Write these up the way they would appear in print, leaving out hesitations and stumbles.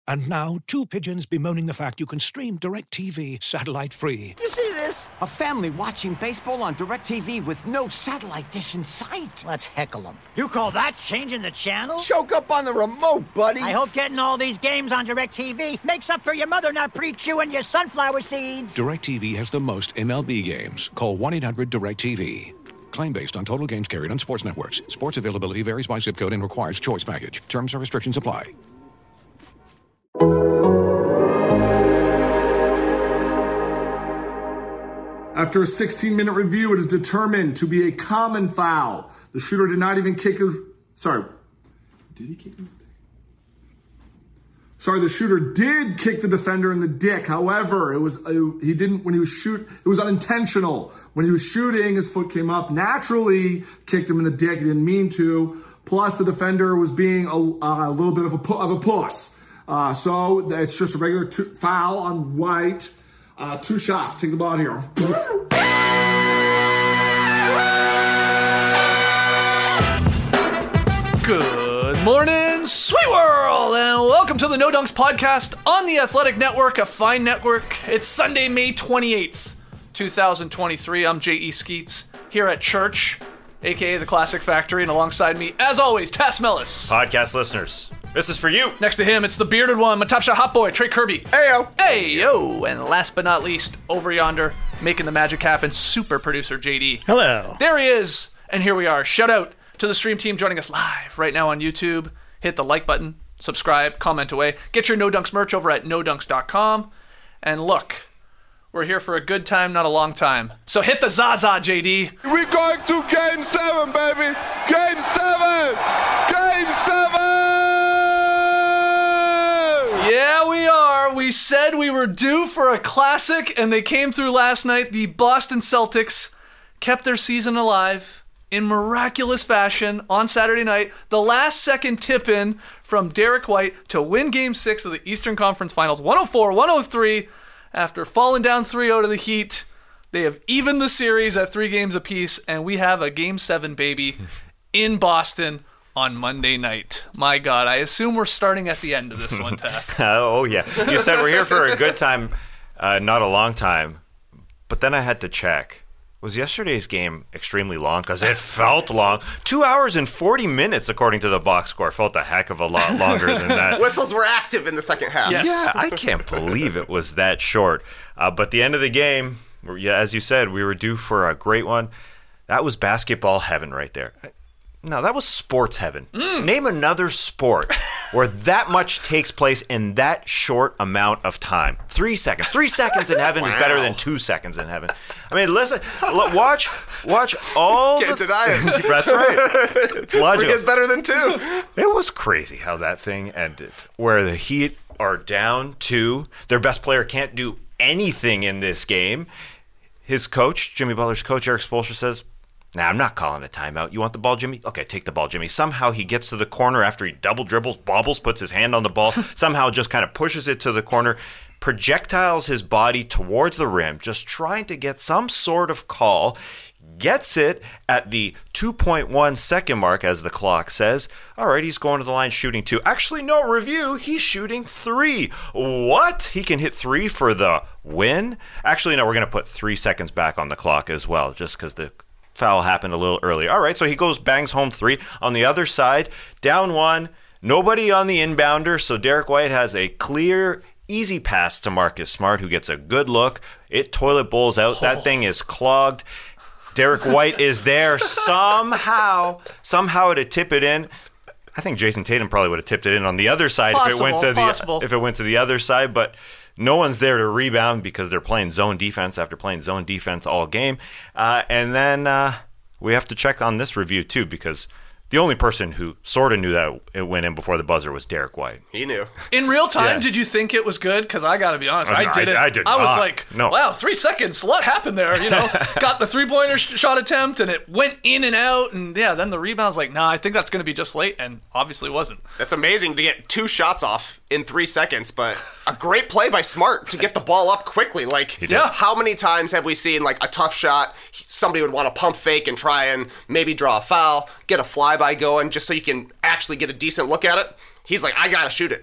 And now, two pigeons bemoaning the fact you can stream DirecTV satellite-free. You see this? A family watching baseball on DirecTV with no satellite dish in sight. Let's heckle them. You call that changing the channel? Choke up on the remote, buddy. I hope getting all these games on DirecTV makes up for your mother not pre-chewing your sunflower seeds. DirecTV has the most MLB games. Call 1-800-DirecTV. Claim based on total games carried on sports networks. Sports availability varies by zip code and requires choice package. Terms and restrictions apply. After a 16-minute review, it is determined to be a common foul. The shooter did not even kick his... Sorry. Did he kick him? Sorry, the shooter did kick the defender in the dick. However, he didn't when he was shoot. It was unintentional. When he was shooting, his foot came up. Naturally, kicked him in the dick. He didn't mean to. Plus, the defender was being a little bit of a puss. So it's just a regular foul on White. 2 shots. Take the ball here. Good morning, sweet world, and welcome to the No Dunks podcast on the Athletic Network, a fine network. It's Sunday, May 28th, 2023. I'm J.E. Skeets here at church, a.k.a. the Classic Factory, and alongside me, as always, Tass Mellis. Podcast listeners, this is for you. Next to him, it's the bearded one, my top shot hot boy, Trey Kirby. Heyo. Heyo. And last but not least, over yonder, making the magic happen, super producer JD. Hello. There he is, and here we are. Shout out to the stream team joining us live right now on YouTube. Hit the like button, subscribe, comment away. Get your No Dunks merch over at nodunks.com. And look, we're here for a good time, not a long time. So hit the Zaza, JD. We're going to Game 7, baby! Game 7! Game 7! Yeah, we are. We said we were due for a classic, and they came through last night. The Boston Celtics kept their season alive in miraculous fashion on Saturday night. The last-second tip-in from Derek White to win Game 6 of the Eastern Conference Finals, 104-103. After falling down 3-0 to the Heat, they have evened the series at 3 games apiece, and we have a Game 7 baby in Boston on Monday night. My God, I assume we're starting at the end of this one, Tass. Oh, yeah. You said we're here for a good time, not a long time. But then I had to check. Was yesterday's game extremely long? Because it felt long. 2 hours and 40 minutes, according to the box score. Felt a heck of a lot longer than that. Whistles were active in the second half. Yes. Yeah, I can't believe it was that short. But the end of the game, as you said, we were due for a great one. That was basketball heaven right there. No, that was sports heaven. Name another sport where that much takes place in that short amount of time. 3 seconds. 3 seconds in heaven is better than 2 seconds in heaven. I mean, listen, watch all Can't deny it. That's right. It's logical. 3 is better than 2. It was crazy how that thing ended, where the Heat are down 2. Their best player can't do anything in this game. His coach, Jimmy Butler's coach, Eric Spoelstra, says, "Nah, I'm not calling a timeout. You want the ball, Jimmy? Okay, take the ball, Jimmy." Somehow he gets to the corner after he double dribbles, bobbles, puts his hand on the ball, somehow just kind of pushes it to the corner, projectiles his body towards the rim, just trying to get some sort of call, gets it at the 2.1 second mark, as the clock says. All right, he's going to the line shooting 2. Actually, no, review, he's shooting 3. What? He can hit 3 for the win? Actually, no, we're going to put 3 seconds back on the clock as well, just because the foul happened a little earlier. All right, so he bangs home 3. On the other side, down 1, nobody on the inbounder, so Derek White has a clear, easy pass to Marcus Smart, who gets a good look. It toilet bowls out. That thing is clogged. Derek White is there somehow to tip it in. I think Jason Tatum probably would have tipped it in on the other side if it went to the other side, but no one's there to rebound because they're playing zone defense after playing zone defense all game. And then we have to check on this review too, because the only person who sort of knew that it went in before the buzzer was Derek White. He knew. In real time, Yeah. Did you think it was good? Because I got to be honest, I didn't. I did I was not. like, No. wow, 3 seconds. What happened there? You know, got the 3-pointer shot attempt, and it went in and out. And yeah, then the rebound's like, nah, I think that's going to be just late. And obviously wasn't. That's amazing to get 2 shots off in 3 seconds, but a great play by Smart to get the ball up quickly. Like, Yeah. how many times have we seen, like, a tough shot, somebody would want to pump fake and try and maybe draw a foul, get a flyby going just so you can actually get a decent look at it? He's like, I got to shoot it.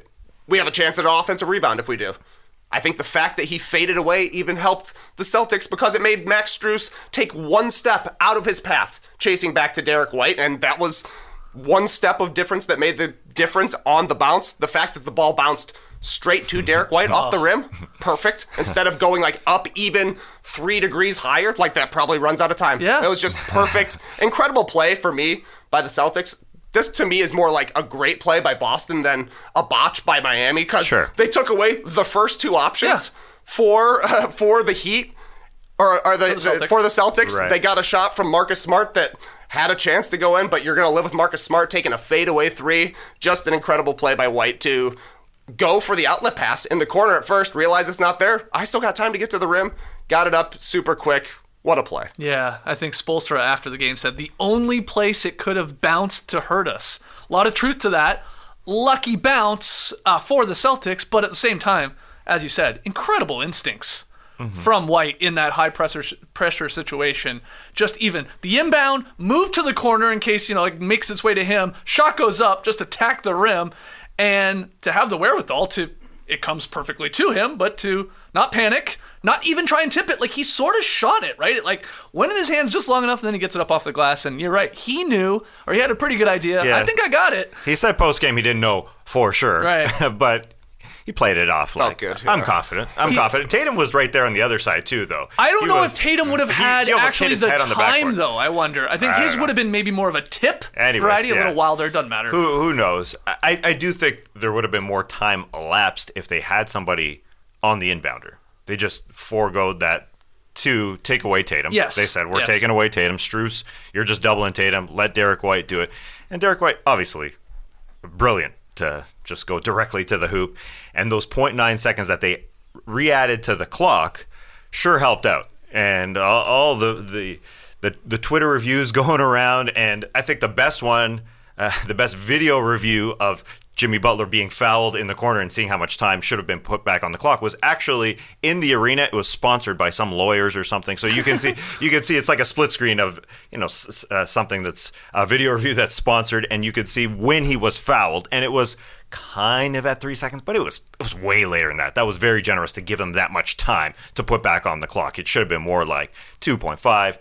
we have a chance at an offensive rebound if we do. I think the fact that he faded away even helped the Celtics because it made Max Strus take one step out of his path, chasing back to Derek White, and that was one step of difference that made the difference on the bounce. The fact that the ball bounced straight to Derek White off the rim, perfect. Instead of going like up even 3 degrees higher, like that probably runs out of time. Yeah. It was just perfect. Incredible play for me by the Celtics. This, to me, is more like a great play by Boston than a botch by Miami because they took away the first 2 options for the Heat or for the Celtics. Right. They got a shot from Marcus Smart that had a chance to go in, but you're going to live with Marcus Smart taking a fadeaway 3. Just an incredible play by White to go for the outlet pass in the corner at first, realize it's not there. I still got time to get to the rim. Got it up super quick. What a play. Yeah, I think Spoelstra after the game said the only place it could have bounced to hurt us. A lot of truth to that. Lucky bounce for the Celtics, but at the same time, as you said, incredible instincts from White in that high pressure situation. Just even the inbound, move to the corner in case, it makes its way to him. Shot goes up, just attack the rim, and to have the wherewithal to, it comes perfectly to him, but to not panic, not even try and tip it. Like, he sort of shot it, right? It went in his hands just long enough, and then he gets it up off the glass. And you're right, he knew, or he had a pretty good idea. Yeah. I think I got it. He said post-game he didn't know for sure. Right. But he played it off like, good, yeah. I'm confident. Tatum was right there on the other side, too, though. I don't know if Tatum would have had actually the time, though, I wonder. I think his would have been maybe more of a tip variety, a little wilder. Doesn't matter. Who knows? I do think there would have been more time elapsed if they had somebody on the inbounder. They just foregoed that to take away Tatum. Yes. They said, we're taking away Tatum. Strus, you're just doubling Tatum. Let Derek White do it. And Derek White, obviously, brilliant to just go directly to the hoop. And those 0.9 seconds that they re-added to the clock sure helped out. And all the Twitter reviews going around. And I think the best one, the best video review of Jimmy Butler being fouled in the corner and seeing how much time should have been put back on the clock was actually in the arena. It was sponsored by some lawyers or something. So you can see it's like a split screen of something that's a video review that's sponsored, and you could see when he was fouled, and it was kind of at 3 seconds, but it was way later than that. That was very generous to give him that much time to put back on the clock. It should have been more like 2.5,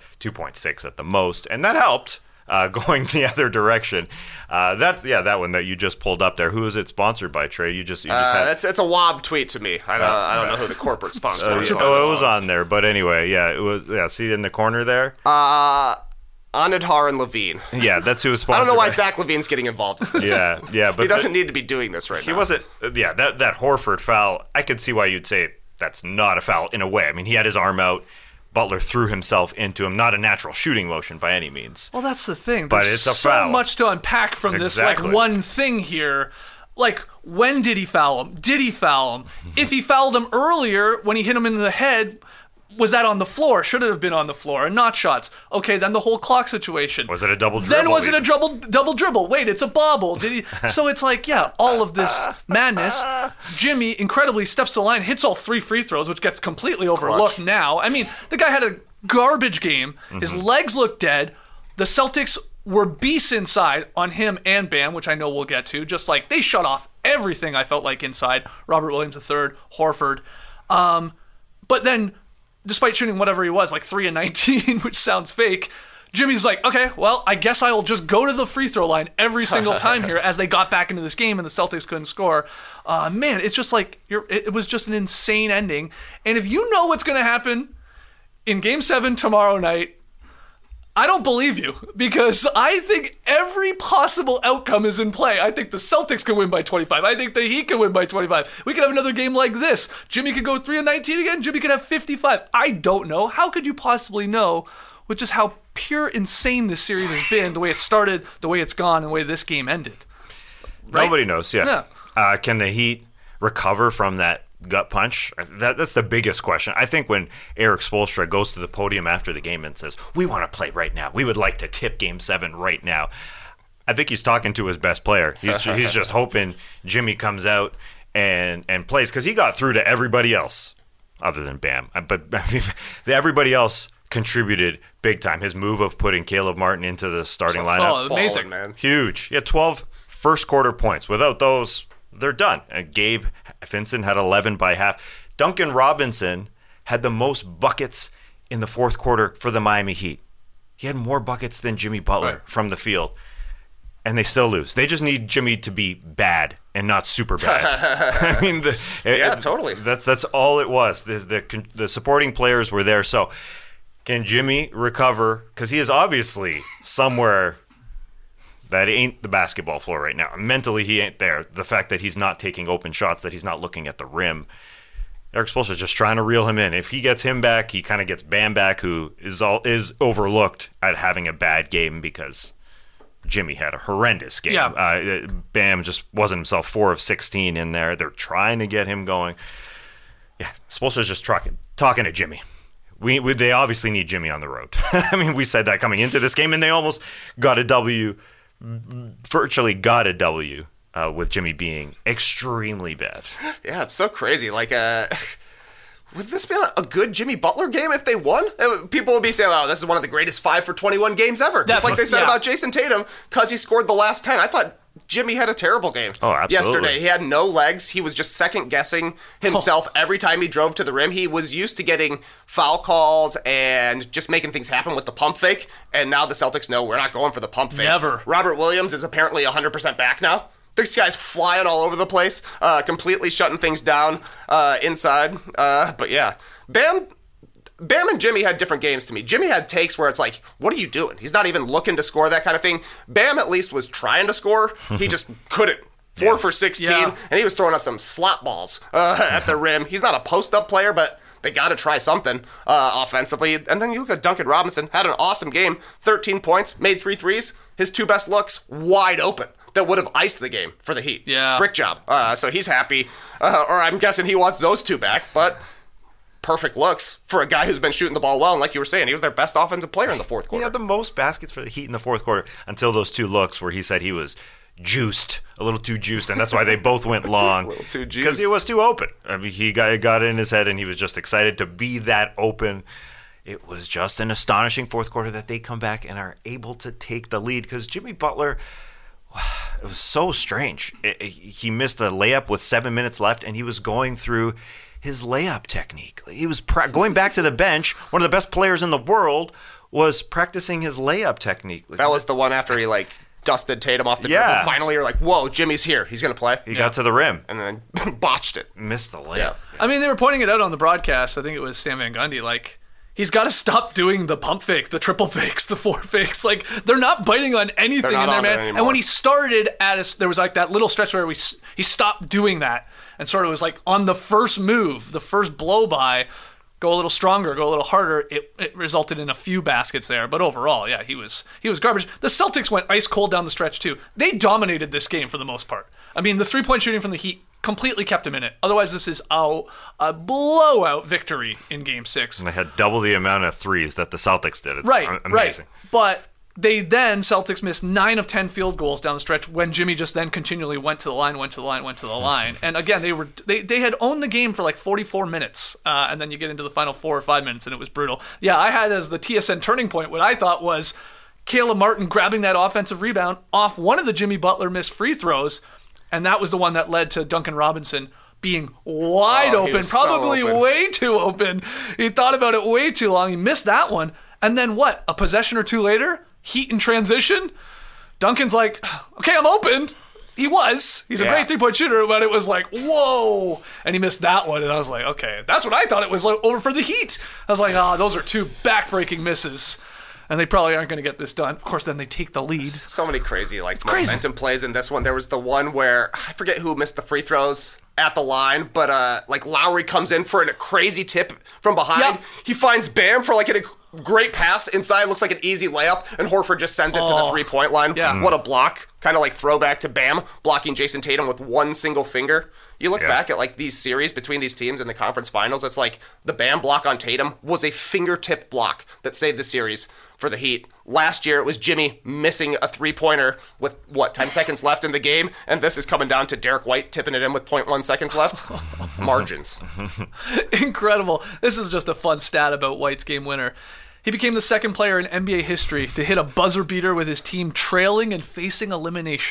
2.6 at the most, and that helped. Going the other direction. That one that you just pulled up there. Who is it sponsored by, Trey? You just had... It's a WOB tweet to me. I don't know who the corporate sponsor is. It was on there, but anyway, it was. Yeah, see in the corner there. Anidhar and Levine. Yeah, that's who was sponsored. I don't know why Zach Levine's getting involved in this. Yeah, but he doesn't need to be doing this right now. He wasn't. Yeah, that Horford foul. I could see why you'd say that's not a foul in a way. I mean, he had his arm out. Butler threw himself into him. Not a natural shooting motion by any means. Well, that's the thing. But it's a foul. So much to unpack from this one thing here. Like, when did he foul him? Did he foul him? If he fouled him earlier when he hit him in the head, was that on the floor? Should it have been on the floor and not shots? Okay, then the whole clock situation. Was it a double dribble? Then was it a double dribble? Wait, it's a bobble. Did he? So it's like, all of this madness. Jimmy incredibly steps to the line, hits all 3 free throws, which gets completely overlooked now. I mean, the guy had a garbage game. His legs looked dead. The Celtics were beasts inside on him and Bam, which I know we'll get to. Just like they shut off everything I felt like inside. Robert Williams III, Horford. But then, despite shooting whatever he was, like 3 and 19, which sounds fake, Jimmy's like, okay, well, I guess I will just go to the free throw line every single time here as they got back into this game and the Celtics couldn't score. Man, it's just like, it was just an insane ending. And if you know what's going to happen in Game 7 tomorrow night, I don't believe you, because I think every possible outcome is in play. I think the Celtics can win by 25. I think the Heat can win by 25. We could have another game like this. Jimmy could go 3 and 19 again. Jimmy could have 55. I don't know. How could you possibly know with just how pure insane this series has been, the way it started, the way it's gone, and the way this game ended? Right? Nobody knows, can the Heat recover from that gut punch? That's the biggest question. I think when Eric Spoelstra goes to the podium after the game and says, we want to play right now, we would like to tip Game 7 right now, I think he's talking to his best player. He's just hoping Jimmy comes out and plays, because he got through to everybody else other than Bam. But I mean, everybody else contributed big time. His move of putting Caleb Martin into the starting lineup. Oh, amazing, man. Huge. He had 12 first quarter points. Without those, they're done. Gabe Vincent had 11 by half. Duncan Robinson had the most buckets in the fourth quarter for the Miami Heat. He had more buckets than Jimmy Butler from the field. And they still lose. They just need Jimmy to be bad and not super bad. I mean, totally. That's all it was. The supporting players were there. So can Jimmy recover? Because he is obviously somewhere that ain't the basketball floor right now. Mentally, he ain't there. The fact that he's not taking open shots, that he's not looking at the rim. Erik Spoelstra's just trying to reel him in. If he gets him back, he kind of gets Bam back, who is overlooked at having a bad game because Jimmy had a horrendous game. Yeah. Bam just wasn't himself. 4 of 16 in there. They're trying to get him going. Yeah, Spoelstra's just talking to Jimmy. They obviously need Jimmy on the road. I mean, we said that coming into this game, and they almost got a W, virtually got a W, with Jimmy being extremely bad. Yeah, it's so crazy. Like, would this been a good Jimmy Butler game if they won? People would be saying, oh, this is one of the greatest 5 for 21 games ever. Just like they said about Jason Tatum, because he scored the last 10. I thought Jimmy had a terrible game yesterday. He had no legs. He was just second-guessing himself every time he drove to the rim. He was used to getting foul calls and just making things happen with the pump fake, and now the Celtics know we're not going for the pump fake. Never. Robert Williams is apparently 100% back now. This guy's flying all over the place, completely shutting things down inside. But yeah, Bam and Jimmy had different games to me. Jimmy had takes where it's like, what are you doing? He's not even looking to score, that kind of thing. Bam at least was trying to score. He just couldn't. 4 for 16, and he was throwing up some slap balls at the rim. He's not a post-up player, but they got to try something offensively. And then you look at Duncan Robinson, had an awesome game, 13 points, made 3 threes. His 2 best looks wide open. That would have iced the game for the Heat. Yeah. Brick job. So he's happy. Or I'm guessing he wants those 2 back, but perfect looks for a guy who's been shooting the ball well. And like you were saying, he was their best offensive player in the fourth quarter. He had the most baskets for the Heat in the fourth quarter until those 2 looks where he said he was juiced, a little too juiced, and that's why they both went long. A little too juiced. Because he was too open. I mean, he got it in his head, and he was just excited to be that open. It was just an astonishing fourth quarter that they come back and are able to take the lead because Jimmy Butler... It was so strange. He missed a layup with 7 minutes left, and he was going through his layup technique. He was going back to the bench. One of the best players in the world was practicing his layup technique. That was the one after he, dusted Tatum off the dribble. Finally, you're like, whoa, Jimmy's here. He's going to play. He got to the rim. And then botched it. Missed the layup. Yeah. I mean, they were pointing it out on the broadcast. I think it was Stan Van Gundy, he's got to stop doing the pump fake, the triple fakes, the 4 fakes. They're not biting on anything in there, man. And when he started there was that little stretch where he stopped doing that and sort of was on the first move, the first blow by, go a little stronger, go a little harder. It resulted in a few baskets there, but overall, yeah, he was garbage. The Celtics went ice cold down the stretch too. They dominated this game for the most part. I mean, the 3-point shooting from the Heat completely kept him in it. Otherwise, this is a blowout victory in Game 6. And they had double the amount of threes that the Celtics did. It's right, amazing. Right. But Celtics missed 9 of 10 field goals down the stretch when Jimmy just then continually went to the line. And again, they had owned the game for 44 minutes, and then you get into the final 4 or 5 minutes, and it was brutal. Yeah, I had as the TSN turning point what I thought was Caleb Martin grabbing that offensive rebound off one of the Jimmy Butler missed free throws, and that was the one that led to Duncan Robinson being wide open, probably so open. Way too open. He thought about it way too long. He missed that one. And then what? A possession or 2 later, Heat in transition. Duncan's like, okay, I'm open. He was. He's a great 3-point shooter, but it was whoa. And he missed that one. And I was like, okay, that's what I thought it was over for the Heat. I was like, those are 2 back-breaking misses. And they probably aren't going to get this done. Of course, then they take the lead. So many crazy momentum plays in this one. There was the one where I forget who missed the free throws at the line, but Lowry comes in for a crazy tip from behind. Yep. He finds Bam for a great pass inside. Looks like an easy layup, and Horford just sends it to the 3-point line. Yeah. What a block! Kind of throwback to Bam blocking Jason Tatum with one single finger. You look back at these series between these teams in the conference finals. It's the Bam block on Tatum was a fingertip block that saved the series for the Heat. Last year, it was Jimmy missing a 3-pointer with, 10 seconds left in the game, and this is coming down to Derek White tipping it in with 0.1 seconds left. Margins. Incredible. This is just a fun stat about White's game winner. He became the second player in NBA history to hit a buzzer beater with his team trailing and facing elimination.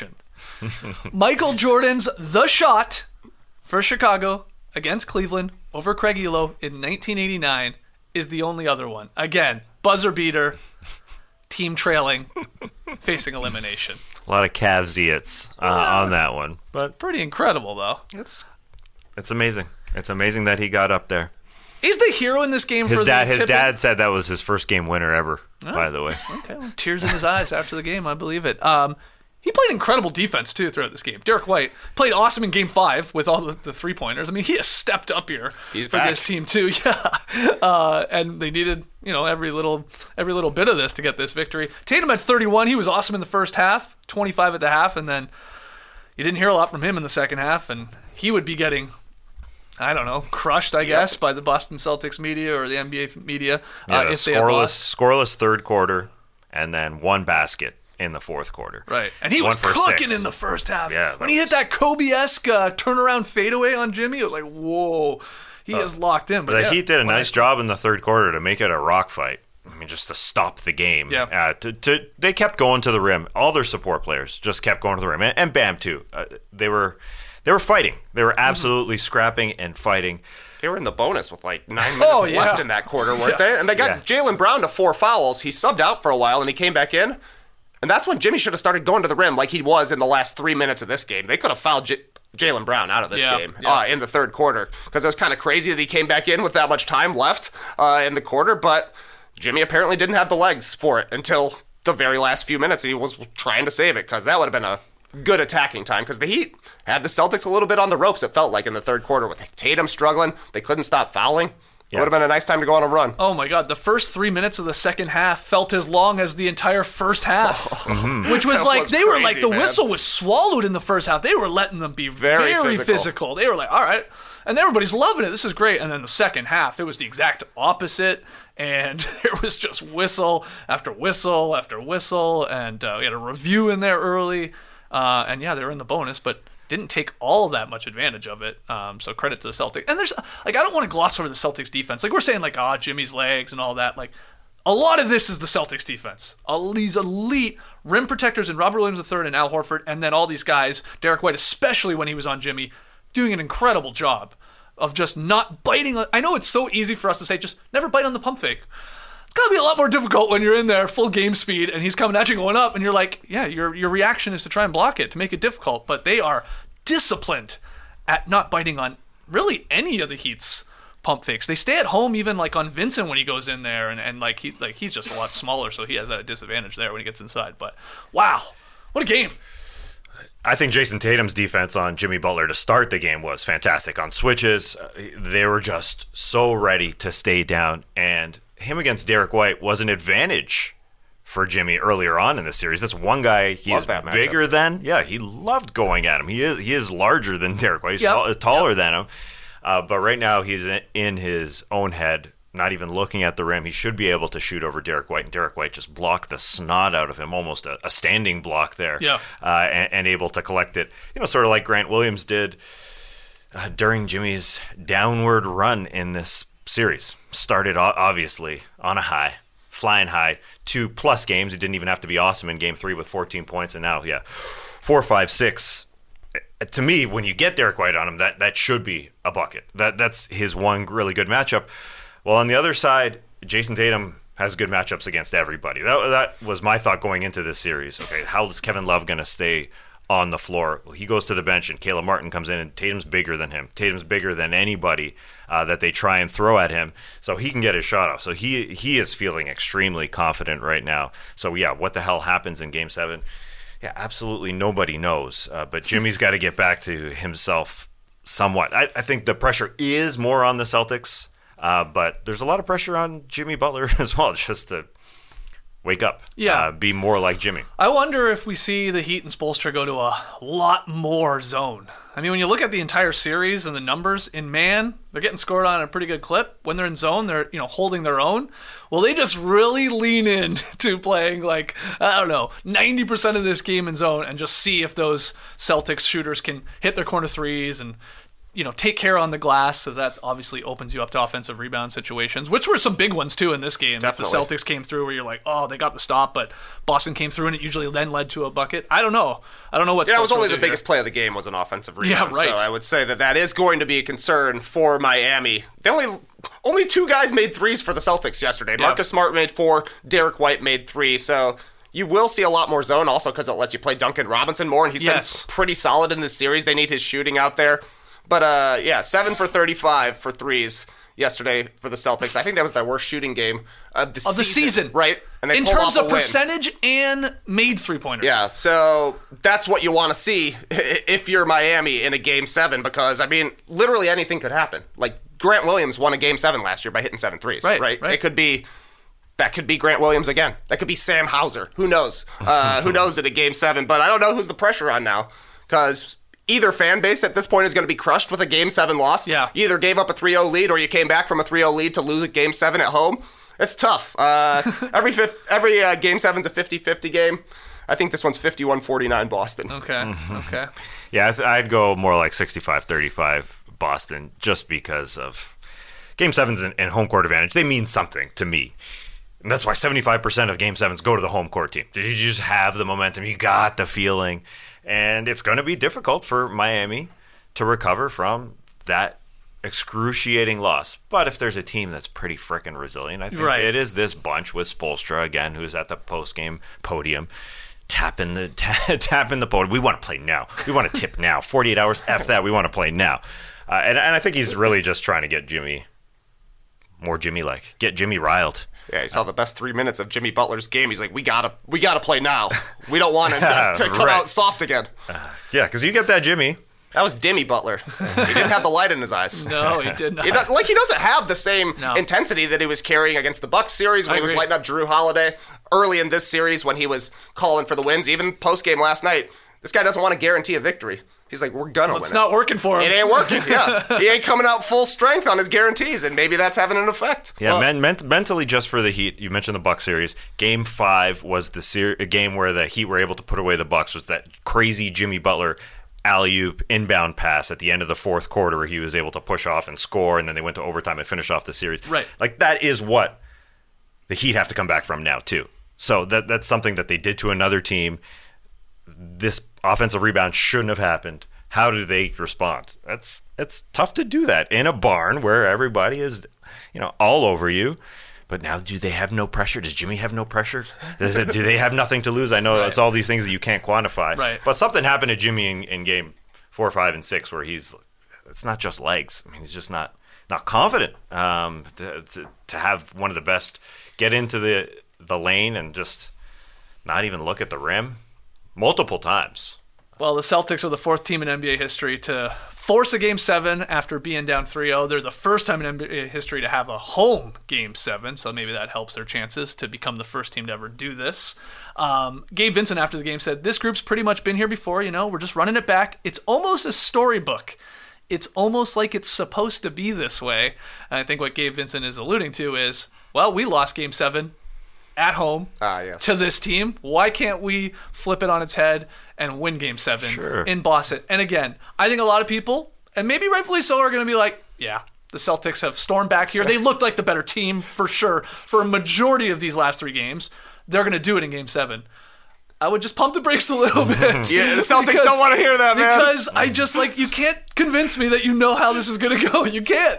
Michael Jordan's The Shot for Chicago against Cleveland over Craig Elo in 1989 is the only other one. Again, buzzer beater, team trailing, facing elimination. A lot of Cavs-iats on that one. But Pretty incredible, though. it's amazing. It's amazing that he got up there. He's the hero in this game. His for dad the dad said that was his first game winner ever, by the way. Okay, well, tears in his eyes after the game. I believe it. He played incredible defense, too, throughout this game. Derek White played awesome in Game 5 with all the three-pointers. I mean, he has stepped up here for this team, too. Yeah. And they needed, every little bit of this to get this victory. Tatum had 31. He was awesome in the first half, 25 at the half, and then you didn't hear a lot from him in the second half, and he would be getting, crushed, I guess, by the Boston Celtics media or the NBA media. If they had lost. Scoreless third quarter, and then one basket in the fourth quarter. Right. And he was cooking in the first half. Yeah, when he hit that Kobe-esque turnaround fadeaway on Jimmy, it was like, whoa, he is locked in. But the Heat did a nice job in the third quarter to make it a rock fight. I mean, just to stop the game. Yeah. They kept going to the rim. All their support players just kept going to the rim. And Bam, too. They were fighting. They were absolutely scrapping and fighting. They were in the bonus with like 9 minutes left in that quarter, weren't they? And they got Jaylen Brown to 4 fouls. He subbed out for a while, and he came back in. And that's when Jimmy should have started going to the rim like he was in the last 3 minutes of this game. They could have fouled Jaylen Brown out of this game in the third quarter, because it was kind of crazy that he came back in with that much time left in the quarter. But Jimmy apparently didn't have the legs for it until the very last few minutes. He was trying to save it, because that would have been a good attacking time, because the Heat had the Celtics a little bit on the ropes, it felt like, in the third quarter with Tatum struggling. They couldn't stop fouling. It would have been a nice time to go on a run. Oh, my God. The first 3 minutes of the second half felt as long as the entire first half, which was like, they were like, the whistle was swallowed in the first half. They were letting them be very physical. They were like, all right. And everybody's loving it. This is great. And then the second half, it was the exact opposite. And there was just whistle after whistle after whistle. And we had a review in there early. And yeah, they were in the bonus, but didn't take all that much advantage of it. So credit to the Celtics. And there's, I don't want to gloss over the Celtics defense. We're saying Jimmy's legs and all that. A lot of this is the Celtics defense. These elite rim protectors in Robert Williams III and Al Horford, and then all these guys, Derek White, especially when he was on Jimmy, doing an incredible job of just not biting. I know it's so easy for us to say, just never bite on the pump fake. It's got to be a lot more difficult when you're in there full game speed and he's coming at you going up, and you're like, yeah, your reaction is to try and block it, to make it difficult. But they are disciplined at not biting on really any of the Heat's pump fakes. They stay at home even on Vincent when he goes in there, and he's just a lot smaller, so he has that disadvantage there when he gets inside. But wow, what a game. I think Jason Tatum's defense on Jimmy Butler to start the game was fantastic. On switches, they were just so ready to stay down, and him against Derek White was an advantage for Jimmy earlier on in the series. That's one guy he is bigger than. Yeah, he loved going at him. He is larger than Derek White. He's taller than him. But right now he's in his own head, not even looking at the rim. He should be able to shoot over Derek White, and Derek White just blocked the snot out of him, almost a standing block there, and able to collect it, sort of like Grant Williams did during Jimmy's downward run in this series. Started, obviously, on a high, flying high, 2+ games. He didn't even have to be awesome in Game 3 with 14 points, and now, 4, 5, 6. To me, when you get Derek White on him, that should be a bucket. That's his one really good matchup. Well, on the other side, Jason Tatum has good matchups against everybody. That was my thought going into this series. Okay, how is Kevin Love going to stay on the floor? Well, he goes to the bench, and Caleb Martin comes in, and Tatum's bigger than him. Tatum's bigger than anybody that they try and throw at him, so he can get his shot off. So he is feeling extremely confident right now. So, what the hell happens in Game 7? Yeah, absolutely nobody knows. But Jimmy's got to get back to himself somewhat. I think the pressure is more on the Celtics, but there's a lot of pressure on Jimmy Butler as well, just to wake up, be more like Jimmy. I wonder if we see the Heat and Spoelstra go to a lot more zone. I mean, when you look at the entire series and the numbers, in man, they're getting scored on at a pretty good clip. When they're in zone, they're holding their own. Well, they just really lean in to playing 90% of this game in zone and just see if those Celtics shooters can hit their corner threes and take care on the glass, because that obviously opens you up to offensive rebound situations, which were some big ones too in this game. Definitely. The Celtics came through where you're like, oh, they got the stop, but Boston came through and it usually then led to a bucket. I don't know what's it was only the biggest play of the game was an offensive rebound. Yeah, right. So I would say that is going to be a concern for Miami. They only 2 guys made threes for the Celtics yesterday. Yeah. Marcus Smart made 4, Derek White made 3. So you will see a lot more zone also because it lets you play Duncan Robinson more, and he's been pretty solid in this series. They need his shooting out there. But 7 for 35 for threes yesterday for the Celtics. I think that was their worst shooting game of the season. Right? And they in pulled terms off of a win. percentage and made three-pointers. Yeah, so that's what you want to see if you're Miami in a Game 7, because, I mean, literally anything could happen. Like, Grant Williams won a Game 7 last year by hitting 7 threes. Right. That could be Grant Williams again. That could be Sam Hauser. Who knows? Who knows in a Game 7? But I don't know who's the pressure on now, because either fan base at this point is going to be crushed with a Game 7 loss. Yeah. You either gave up a 3-0 lead or you came back from a 3-0 lead to lose a Game 7 at home. It's tough. Every Game 7's a 50-50 game. I think this one's 51-49 Boston. Okay. Yeah, I'd go more like 65-35 Boston, just because of Game 7s and home court advantage. They mean something to me. And that's why 75% of Game 7s go to the home court team. You just have the momentum. You got the feeling. And it's going to be difficult for Miami to recover from that excruciating loss. But if there's a team that's pretty frickin' resilient, I think it is this bunch with Spoelstra, again, who's at the post-game podium, tapping the podium. We want to play now. We want to tip now. 48 hours, F that. We want to play now. And I think he's really just trying to get Jimmy more Jimmy-like. Get Jimmy riled. Yeah, he saw the best 3 minutes of Jimmy Butler's game. He's like, we gotta play now. We don't want him to come out soft again. Yeah, because you get that Jimmy. That was Dimmy Butler. He didn't have the light in his eyes. No, he did not. He doesn't have the same intensity that he was carrying against the Bucks series when he was lighting up Drew Holiday. Early in this series when he was calling for the wins, even post-game last night, this guy doesn't want to guarantee a victory. He's like, we're gonna win. It's not working for him. It ain't working. Yeah, he ain't coming out full strength on his guarantees, and maybe that's having an effect. Yeah, mentally, just for the Heat, you mentioned the Bucks series. Game 5 was a game where the Heat were able to put away the Bucks. Was that crazy Jimmy Butler alley-oop inbound pass at the end of the fourth quarter where he was able to push off and score, and then they went to overtime and finished off the series. Right. Like, that is what the Heat have to come back from now, too. So that's something that they did to another team. This offensive rebound shouldn't have happened. How do they respond? It's tough to do that in a barn where everybody is, all over you. But now, do they have no pressure? Does Jimmy have no pressure? Do they have nothing to lose? I know it's all these things that you can't quantify. Right. But something happened to Jimmy in game 4, 5, and 6 where it's not just legs. I mean, he's just not confident to have one of the best get into the lane and just not even look at the rim multiple times. Well, the Celtics are the 4th team in NBA history to force a Game 7 after being down 3-0. They're the first time in NBA history to have a home Game 7, so maybe that helps their chances to become the first team to ever do this. Gabe Vincent after the game said, this group's pretty much been here before, we're just running it back. It's almost a storybook. It's almost like it's supposed to be this way. And I think what Gabe Vincent is alluding to is, well, we lost Game 7 at home to this team. Why can't we flip it on its head and win Game 7 in Boston? And again, I think a lot of people, and maybe rightfully so, are going to be like, yeah, the Celtics have stormed back here. They looked like the better team for sure for a majority of these last 3 games. They're going to do it in Game 7. I would just pump the brakes a little bit. Yeah, the Celtics don't want to hear that, man. Because I just, you can't convince me that you know how this is going to go. You can't.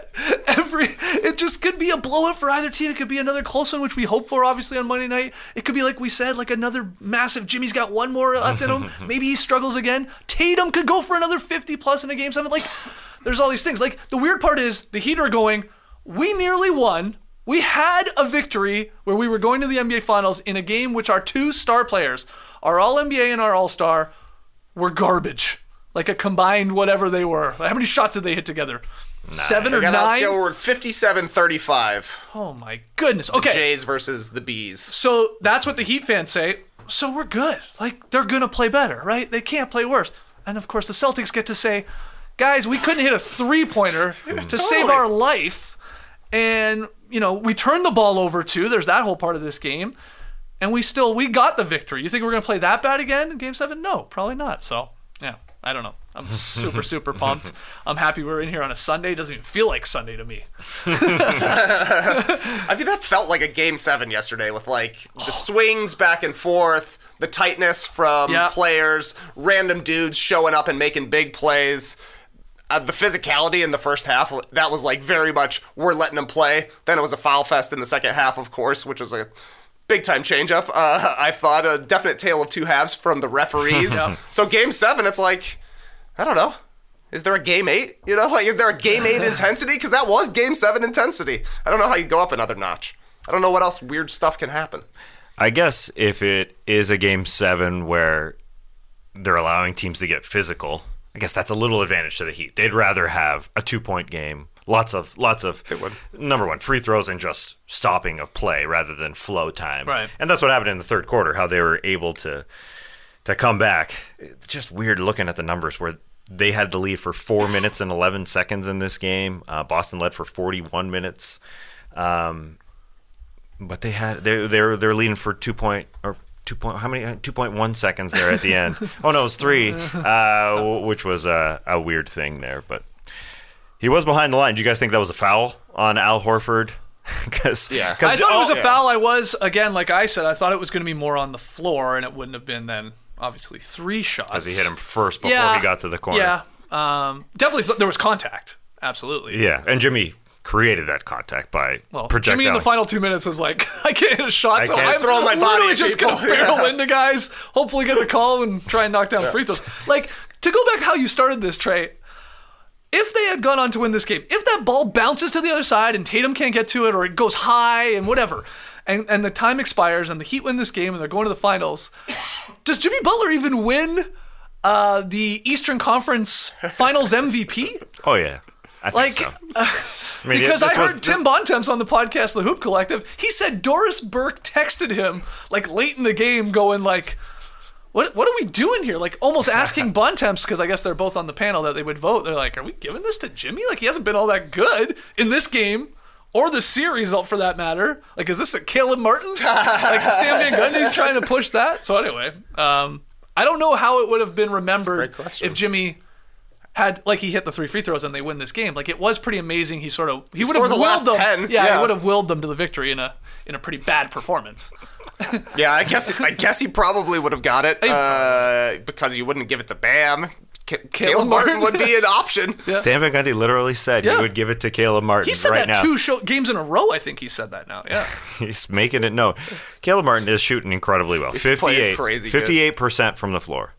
It just could be a blowout for either team. It could be another close one, which we hope for, obviously, on Monday night. It could be, like we said, another massive, Jimmy's got one more left in him. Maybe he struggles again. Tatum could go for another 50-plus in a Game 7. There's all these things. The weird part is the Heat are going, we nearly won. We had a victory where we were going to the NBA Finals in a game which our 2 star players, our All-NBA and our All-Star, were garbage. A combined whatever they were. How many shots did they hit together? 7 or 9? We're 57-35. Oh my goodness. Okay. The Jays versus the Bees. So that's what the Heat fans say. So we're good. They're going to play better, right? They can't play worse. And of course the Celtics get to say, guys, we couldn't hit a 3-pointer to save our life. And, we turned the ball over too. There's that whole part of this game. And we got the victory. You think we're going to play that bad again in Game 7? No, probably not. So, yeah. I don't know. I'm super, super pumped. I'm happy we're in here on a Sunday. It doesn't even feel like Sunday to me. I mean, that felt like a Game 7 yesterday with, like, the swings back and forth, the tightness from players, random dudes showing up and making big plays. The physicality in the first half, that was, like, very much, we're letting them play. Then it was a foul fest in the second half, of course, which was a big-time change-up. I thought a definite tale of two halves from the referees. So Game 7, it's like, I don't know. Is there a Game 8? You know, like, is there a Game 8 intensity? Because that was Game 7 intensity. I don't know how you go up another notch. I don't know what else weird stuff can happen. I guess if it is a Game 7 where they're allowing teams to get physical, I guess that's a little advantage to the Heat. They'd rather have a 2-point game. Lots of number one, free throws and just stopping of play rather than flow time. Right. And that's what happened in the third quarter, how they were able to come back. It's just weird looking at the numbers where they had to lead for 4 minutes and 11 seconds in this game. Boston led for 41 minutes. But they're leading for 2.1 seconds there at the end. Oh no, it was 3, which was a weird thing there, but he was behind the line. Do you guys think that was a foul on Al Horford? I thought it was a foul. I was, again, like I said, I thought it was going to be more on the floor, and it wouldn't have been then, obviously, 3 shots. Because he hit him first before he got to the corner. Yeah, definitely there was contact. Absolutely. Yeah, and Jimmy created that contact by projectile. Jimmy in the final 2 minutes was like, I can't hit a shot, so I'm throwing my body literally just going to barrel into guys, hopefully get the call and try and knock down free throws. Like, to go back how you started this, Trey, if they had gone on to win this game, if that ball bounces to the other side and Tatum can't get to it or it goes high and whatever, and the time expires and the Heat win this game and they're going to the finals, does Jimmy Butler even win the Eastern Conference Finals MVP? Oh, yeah. I think so. Because I heard Tim Bontemps on the podcast, The Hoop Collective, he said Doris Burke texted him like late in the game going like, what are we doing here? Like almost asking Bontemps, because I guess they're both on the panel, that they would vote. They're like, are we giving this to Jimmy? Like he hasn't been all that good in this game or the series for that matter. Like is this a Caleb Martin's? Like Stan Van Gundy's trying to push that? So anyway, I don't know how it would have been remembered if Jimmy had, like, he hit the 3 free throws and they win this game. Like, it was pretty amazing. He would have willed them. 10. Yeah, he would have willed them to the victory in a pretty bad performance. Yeah, I guess he probably would have got it because you wouldn't give it to Bam. Caleb Martin would be an option. Yeah. Stan Van Gundy literally said he would give it to Caleb Martin. He said right that now. 2 games in a row. I think he said that now. Yeah, he's making it known. Caleb Martin is shooting incredibly well. He's playing crazy 58% from the floor,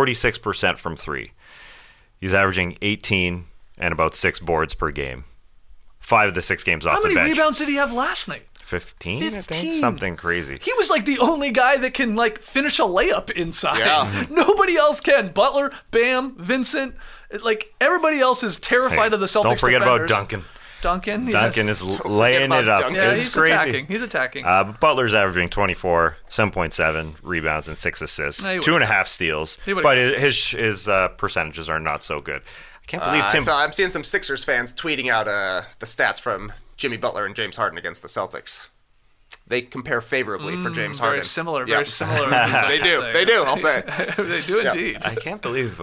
46% from 3. He's averaging 18 and about 6 boards per game. 5 of the 6 games off the bench. How many rebounds did he have last night? 15, I think. Something crazy. He was like the only guy that can like finish a layup inside. Yeah. Nobody else can. Butler, Bam, Vincent, like everybody else is terrified of the Celtics. Don't forget defenders. about Duncan. Duncan is laying it up. Duncan. Yeah, it's he's crazy. attacking. He's attacking. Butler's averaging 24, 7.7 rebounds and 6 assists, 2.5 steals. But his percentages are not so good. I can't believe Tim. I'm seeing some Sixers fans tweeting out the stats from Jimmy Butler and James Harden against the Celtics. They compare favorably for James Harden. Very similar. Very similar. They do. They do. I'll say it. They do indeed. I can't believe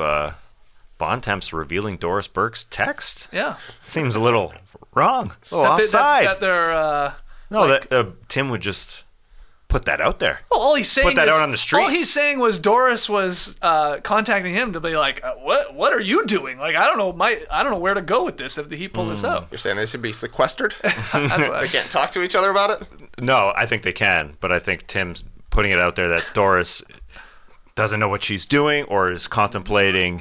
Bontemps revealing Doris Burke's text. Yeah. It seems a little wrong. A little offside. That they're... that Tim would just put that out there. Well, all he's saying put that out on the streets. All he's saying was Doris was contacting him to be like, "What are you doing? Like, I don't know where to go with this if the Heat pull this out." You're saying they should be sequestered? That's what They can't talk to each other about it? No, I think they can, but I think Tim's putting it out there that Doris doesn't know what she's doing or is contemplating.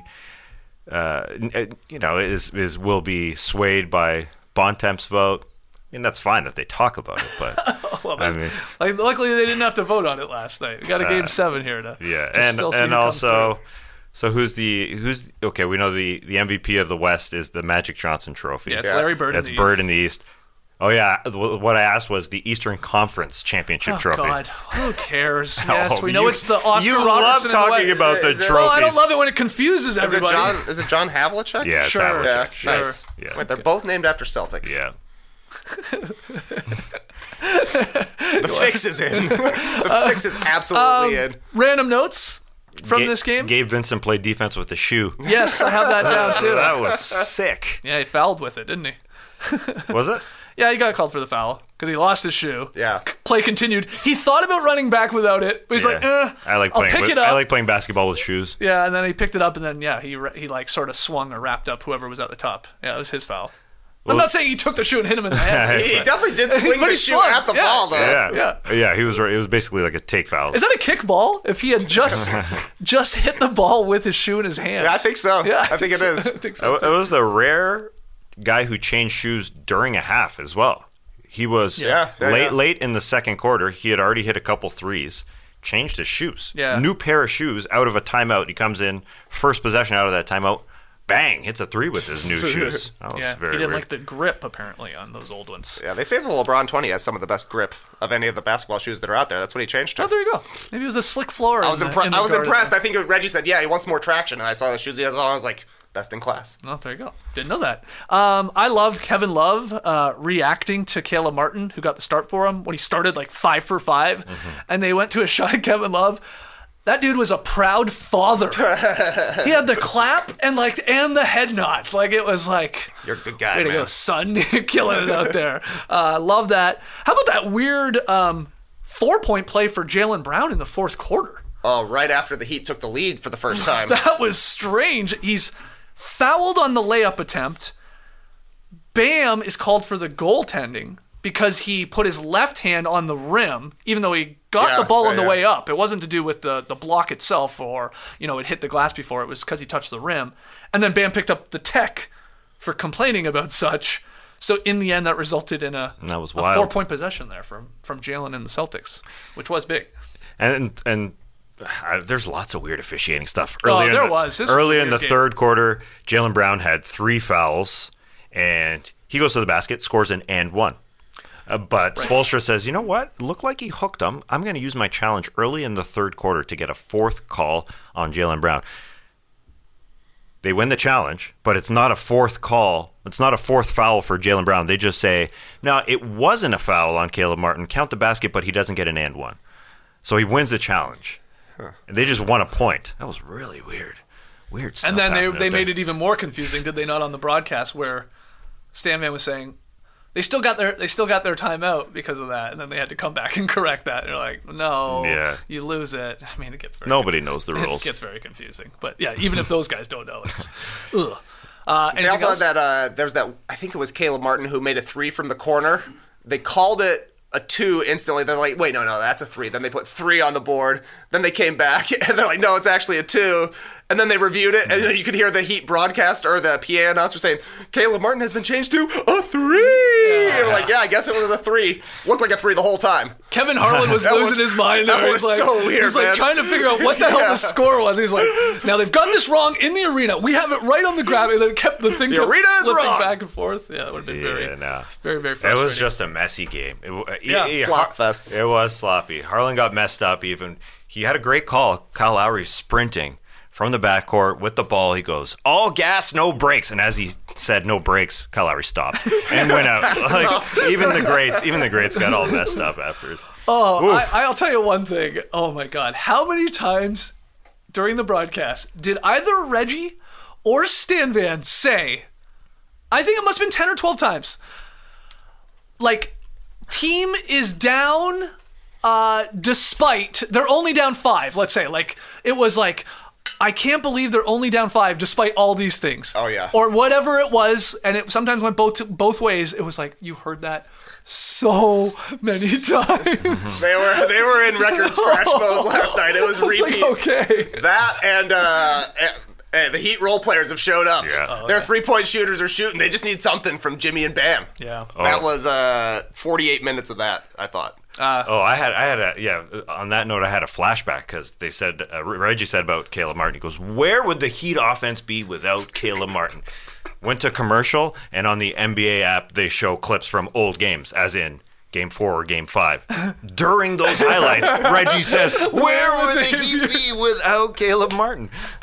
Will be swayed by Bontemps' vote. I mean, that's fine that they talk about it, but luckily they didn't have to vote on it last night. We got a Game 7 here to and also, so who's okay? We know the MVP of the West is the Magic Johnson Trophy. Yeah, it's Larry Bird. That's Bird in the East. Oh yeah, what I asked was the Eastern Conference Championship Trophy. Oh God, who cares? Yes, we know it's the Oscar You Robertson love talking about the trophies. Well, I don't love it when it confuses everybody. Is it John Havlicek? Yeah, sure. Havlicek. Sure. Nice. Yeah. Wait, they're both named after Celtics. Yeah. The fix is in. The fix is absolutely in. Random notes. from this game? Gabe Vincent played defense with the shoe. Yes, I have that down too. That was sick. Yeah, he fouled with it, didn't he? Was it? Yeah, he got called for the foul because he lost his shoe. Yeah. Play continued. He thought about running back without it, but he's like, I like I'll playing. pick it up. I like playing basketball with shoes. Yeah, and then he picked it up, and then he like sort of swung or wrapped up whoever was at the top. Yeah, it was his foul. I'm not saying he took the shoe and hit him in the head. He definitely did swing But the he shoe swung. at the ball, though. Yeah. He was right. It was basically like a take foul. Is that a kickball? If he had just hit the ball with his shoe in his hand. Yeah, I think so. Yeah, I think it is. I think so. It was the rare guy who changed shoes during a half as well. He was late in the second quarter. He had already hit a couple threes, changed his shoes. Yeah. New pair of shoes out of a timeout. He comes in, first possession out of that timeout, bang, hits a three with his new shoes. That was Yeah, very he didn't weird. like the grip, apparently, on those old ones. Yeah, they say the LeBron 20 has some of the best grip of any of the basketball shoes that are out there. That's what he changed to. Oh, there you go. Maybe it was a slick floor. I was impressed. I think Reggie said, he wants more traction. And I saw the shoes he has on. I was like, best in class. Oh, there you go. Didn't know that. I loved Kevin Love reacting to Caleb Martin, who got the start for him when he started like 5 for 5, and they went to a shot at Kevin Love. That dude was a proud father. He had the clap and the head nod. Like, it was like, You're a good guy, way to man. go, son. Killing it out there. Love that. How about that weird 4-point play for Jaylen Brown in the fourth quarter? Oh, right after the Heat took the lead for the first time. That was strange. He's fouled on the layup attempt. Bam is called for the goaltending because he put his left hand on the rim, even though he got the ball on the way up. It wasn't to do with the block itself or, it hit the glass before. It was because he touched the rim. And then Bam picked up the tech for complaining about such. So in the end, that resulted in a 4-point possession there from Jalen and the Celtics, which was big. And there's lots of weird officiating stuff. Early in the third quarter, Jaylen Brown had 3 fouls, and he goes to the basket, scores an and one. But Spoelstra says, you know what? It looked like he hooked him. I'm going to use my challenge early in the third quarter to get a 4th call on Jaylen Brown. They win the challenge, but it's not a 4th call. It's not a 4th foul for Jaylen Brown. They just say, no, it wasn't a foul on Caleb Martin. Count the basket, but he doesn't get an and one. So he wins the challenge. And they just won a point. That was really weird. Weird stuff. And then they made it even more confusing, did they not, on the broadcast, where Stan Van was saying they still got their timeout because of that, and then they had to come back and correct that. And they're like, no, you lose it. I mean, it gets very nobody knows the rules. It gets very confusing. But yeah, even if those guys don't know, it's ugh. They also had that. There was that. I think it was Caleb Martin who made a 3 from the corner. They called it a 2 instantly. They're like, wait, no, that's a 3. Then they put 3 on the board. Then they came back and they're like, no, it's actually a 2. And then they reviewed it, and then you could hear the Heat broadcast or the PA announcer saying, Caleb Martin has been changed to a 3. And like, I guess it was a 3. Looked like a 3 the whole time. Kevan Harlan was losing his mind there. That was so weird, He's like trying to figure out what the hell the score was. He's like, now they've gotten this wrong in the arena. We have it right on the graph. And then kept the thing the arena is wrong. Back and forth. Yeah, that would have been very, very frustrating. It was just a messy game. Slop fest. It was sloppy. Harlan got messed up even. He had a great call. Kyle Lowry sprinting from the backcourt with the ball. He goes, all gas, no brakes. And as he said, no brakes, Kyle Lowry stopped and went out. Even the greats got all messed up after. I'll tell you one thing. Oh my God. How many times during the broadcast did either Reggie or Stan Van say, I think it must have been 10 or 12 times, like, team is down despite, they're only down 5, let's say. Like, it was like, I can't believe they're only down 5 despite all these things. Oh, yeah. Or whatever it was, and it sometimes went both ways. It was like, you heard that so many times. They were in record scratch mode last night. It was repeat. Like, okay. That and the Heat role players have showed up. Yeah. Their 3-point shooters are shooting. They just need something from Jimmy and Bam. Yeah. That was 48 minutes of that, I thought. I had on that note, I had a flashback because they said, Reggie said about Caleb Martin, he goes, where would the Heat offense be without Caleb Martin? Went to commercial, and on the NBA app, they show clips from old games, as in Game 4 or Game 5. During those highlights, Reggie says, where would the Heat be without Caleb Martin?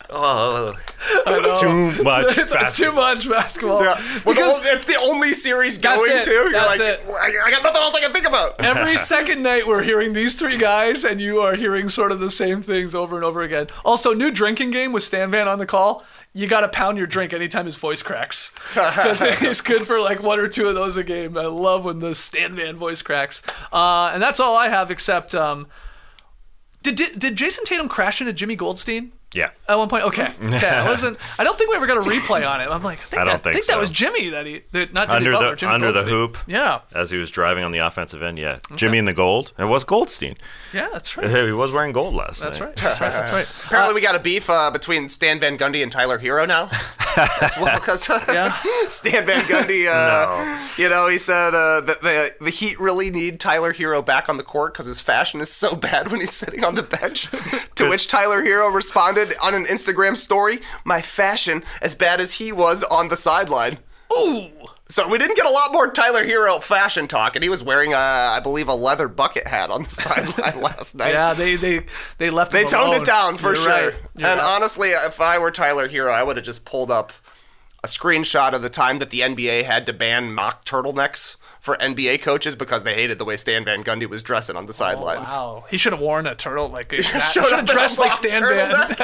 Oh, I know. too much It's too much basketball. Yeah. Well, Because it's the only series going That's it. to. You're That's like, it. I got nothing else I can think about. every second night we're hearing these three guys, and you are hearing sort of the same things over and over again. Also, new drinking game with Stan Van on the call. You got to pound your drink anytime his voice cracks. Because it's good for like one or two of those a game. I love when the Stan Van voice cracks. And that's all I have except... Did Jason Tatum crash into Jimmy Goldstein? Yeah. At one point, okay. I don't think we ever got a replay on it. I'm like, I don't think that so. was Jimmy not Jimmy Under Butler, Jimmy the Goldstein. hoop. Yeah, As he was driving on the offensive end, yeah. Jimmy in the gold. It was Goldstein. yeah, that's right. He was wearing gold last That's night. right. That's right. Apparently, we got a beef between Stan Van Gundy and Tyler Hero now. As well, because Yeah. Stan Van Gundy, you know, he said that the Heat really need Tyler Hero back on the court because his fashion is so bad when he's sitting on the bench. To which Tyler Hero responded on an Instagram story, "My fashion as bad as he was on the sideline." Ooh. So we didn't get a lot more Tyler Hero fashion talk, and he was wearing, I believe, a leather bucket hat on the sideline last night. Yeah, they left. They him toned alone. it down for You're sure. right. You're And right. honestly, if I were Tyler Hero, I would have just pulled up a screenshot of the time that the NBA had to ban mock turtlenecks for NBA coaches because they hated the way Stan Van Gundy was dressing on the sidelines. Wow, he should have worn a turtle like that. Showed Should up have in a dressed like mock Stan Van.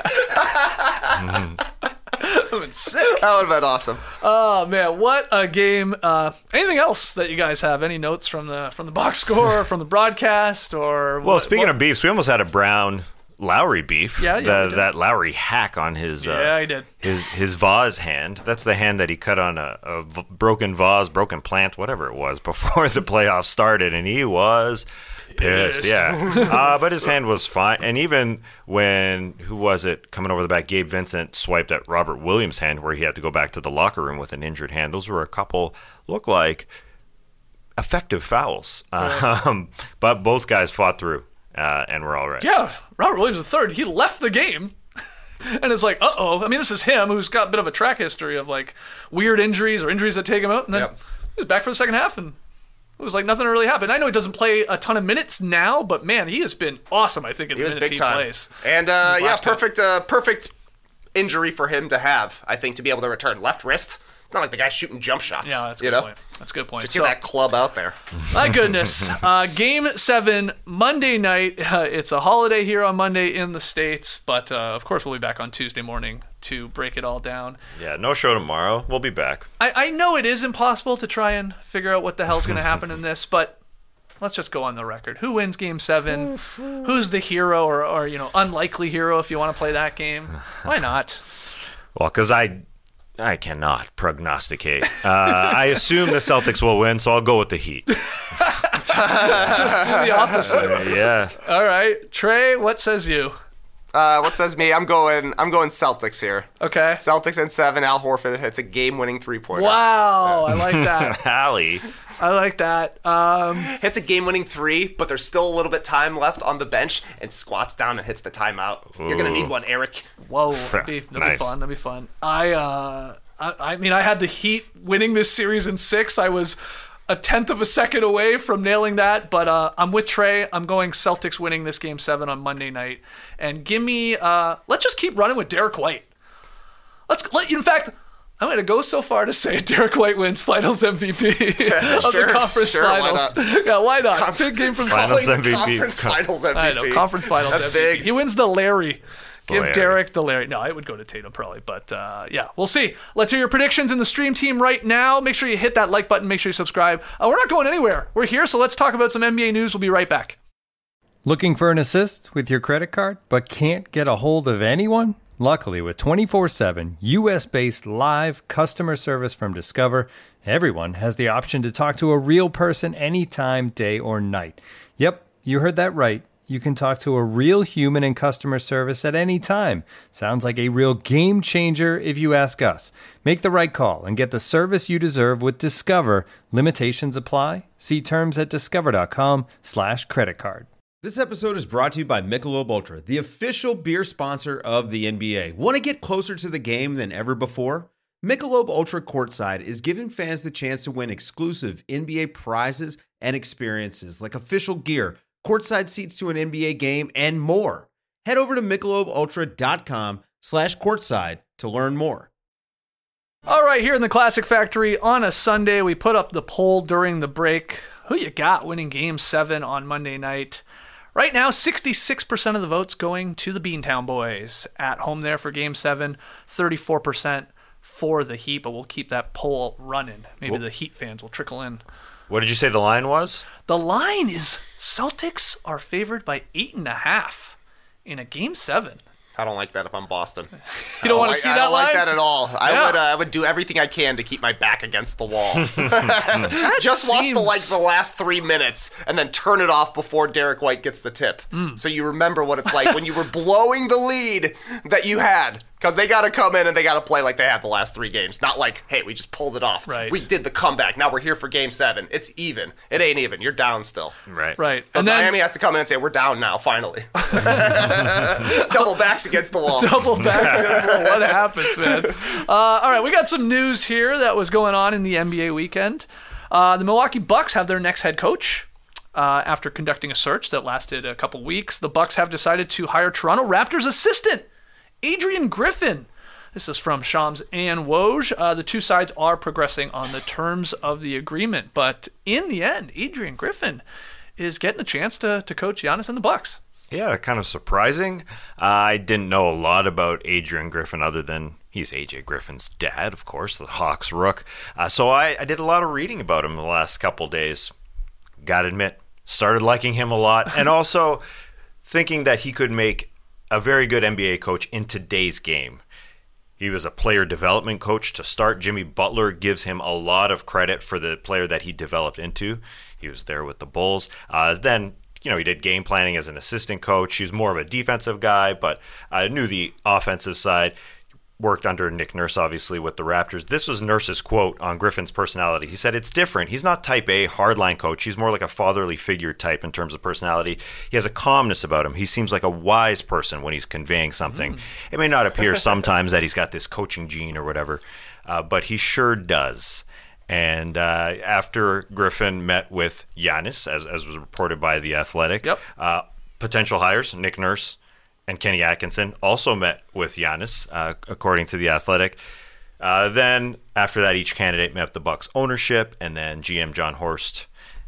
Sick. That would have been awesome. Oh man, what a game! Anything else that you guys have? Any notes from the box score, or from the broadcast, or Well, speaking of beefs, we almost had a Brown Lowry beef. Yeah, we did. That Lowry hack on his Yeah, he did. his vase hand. That's the hand that he cut on a broken vase, broken plant, whatever it was, before the playoffs started, and he was pissed. Yeah, but his hand was fine. And even when who was it coming over the back? Gabe Vincent swiped at Robert Williams' hand, where he had to go back to the locker room with an injured hand. Those were a couple look like effective fouls, but both guys fought through. And we're all right. Yeah, Robert Williams III, he left the game. And it's like, uh-oh. I mean, this is him, who's got a bit of a track history of, like, weird injuries or injuries that take him out. And then he was back for the second half, and it was like nothing really happened. I know he doesn't play a ton of minutes now, but, man, he has been awesome, I think, in the minutes he plays. And, perfect injury for him to have, I think, to be able to return. Left wrist. It's not like the guy's shooting jump shots. Yeah, that's a good point. That's a good point. Just get that club out there. My goodness. Game 7, Monday night. It's a holiday here on Monday in the States, but of course we'll be back on Tuesday morning to break it all down. Yeah, no show tomorrow. We'll be back. I know it is impossible to try and figure out what the hell's going to happen in this, but let's just go on the record. Who wins Game 7? Who's the hero or unlikely hero if you want to play that game? Why not? Well, because I cannot prognosticate. I assume the Celtics will win, so I'll go with the Heat. Just do the opposite. Yeah. All right. Trey, what says you? What says me? I'm going Celtics here. Okay. Celtics in 7. Al Horford hits a game-winning three-pointer. Wow. I like that. Allie. I like that. Hits a game-winning three, but there's still a little bit time left on the bench, and squats down and hits the timeout. You're gonna need one, Eric. Whoa, that'd be Nice. fun. That'd be fun. I mean, I had the Heat winning this series in 6. I was a tenth of a second away from nailing that, but I'm with Trey. I'm going Celtics winning this Game 7 on Monday night. And give me, let's just keep running with Derek White. In fact, I'm going to go so far to say Derek White wins Finals MVP of the Conference Finals. Why not? Yeah, why not? Big game from Finals Finals. MVP. Conference Finals MVP. I know, Conference Finals That's MVP. big. He wins the Larry. Give Larry. Derek the Larry. No, it would go to Tatum probably, but yeah, we'll see. Let's hear your predictions in the stream team right now. Make sure you hit that like button. Make sure you subscribe. We're not going anywhere. We're here, so let's talk about some NBA news. We'll be right back. Looking for an assist with your credit card, but can't get a hold of anyone? Luckily, with 24/7 U.S.-based live customer service from Discover, everyone has the option to talk to a real person anytime, day or night. Yep, you heard that right. You can talk to a real human in customer service at any time. Sounds like a real game changer if you ask us. Make the right call and get the service you deserve with Discover. Limitations apply. See terms at discover.com/creditcard. This episode is brought to you by Michelob Ultra, the official beer sponsor of the NBA. Want to get closer to the game than ever before? Michelob Ultra Courtside is giving fans the chance to win exclusive NBA prizes and experiences like official gear, courtside seats to an NBA game, and more. Head over to MichelobUltra.com BetOnline.ag/courtside to learn more. All right, here in the Classic Factory on a Sunday, we put up the poll during the break. Who you got winning Game 7 on Monday night? Right now, 66% of the votes going to the Beantown Boys. At home there for Game 7, 34% for the Heat, but we'll keep that poll running. Maybe the Heat fans will trickle in. What did you say the line was? The line is Celtics are favored by 8.5 in a Game 7. I don't like that if I'm Boston. You don't want to see that line? I don't like line? that at all. I would do everything I can to keep my back against the wall. Just watch the last 3 minutes and then turn it off before Derek White gets the tip. So you remember what it's like when you were blowing the lead that you had. Because they got to come in and they got to play like they have the last 3 games. Not like, hey, we just pulled it off. Right. We did the comeback. Now we're here for Game 7. It's even. It ain't even. You're down still. Right. Right. But And then Miami has to come in and say, we're down now, finally. Double backs against the wall. double back. What happens, man? All right, we got some news here that was going on in the NBA weekend. The Milwaukee Bucks have their next head coach. After conducting a search that lasted a couple weeks, the Bucks have decided to hire Toronto Raptors assistant Adrian Griffin. This is from Shams and Woj. The two sides are progressing on the terms of the agreement, but in the end, Adrian Griffin is getting a chance to coach Giannis and the Bucks. Yeah, kind of surprising. I didn't know a lot about Adrian Griffin other than he's AJ Griffin's dad, of course, the Hawks rook. So I did a lot of reading about him the last couple days. Gotta admit, started liking him a lot, and also thinking that he could make a very good NBA coach in today's game. He was a player development coach to start. Jimmy Butler gives him a lot of credit for the player that he developed into. He was there with the Bulls. Then, he did game planning as an assistant coach. He was more of a defensive guy, but knew the offensive side. Worked under Nick Nurse, obviously, with the Raptors. This was Nurse's quote on Griffin's personality. He said, it's different. He's not type A, hardline coach. He's more like a fatherly figure type in terms of personality. He has a calmness about him. He seems like a wise person when he's conveying something. It may not appear sometimes that he's got this coaching gene or whatever, but he sure does. And after Griffin met with Giannis, as was reported by The Athletic, potential hires, Nick Nurse and Kenny Atkinson also met with Giannis, according to The Athletic. Then, after that, each candidate met the Bucks ownership, and then GM John Horst,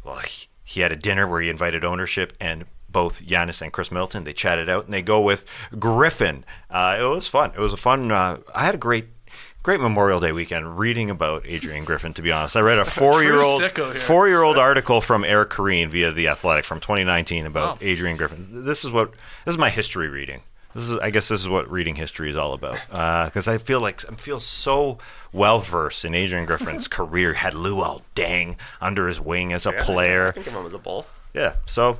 he had a dinner where he invited ownership and both Giannis and Chris Middleton. They chatted out, and they go with Griffin. It was fun. It was a fun. I had a great Memorial Day weekend reading about Adrian Griffin, to be honest. I read a four-year-old article from Eric Koreen via The Athletic from 2019 about Adrian Griffin. This is my history reading. I guess this is what reading history is all about. Because I feel so well-versed in Adrian Griffin's career. Had Luol Deng under his wing as a player. I think of him as a bull. Yeah, so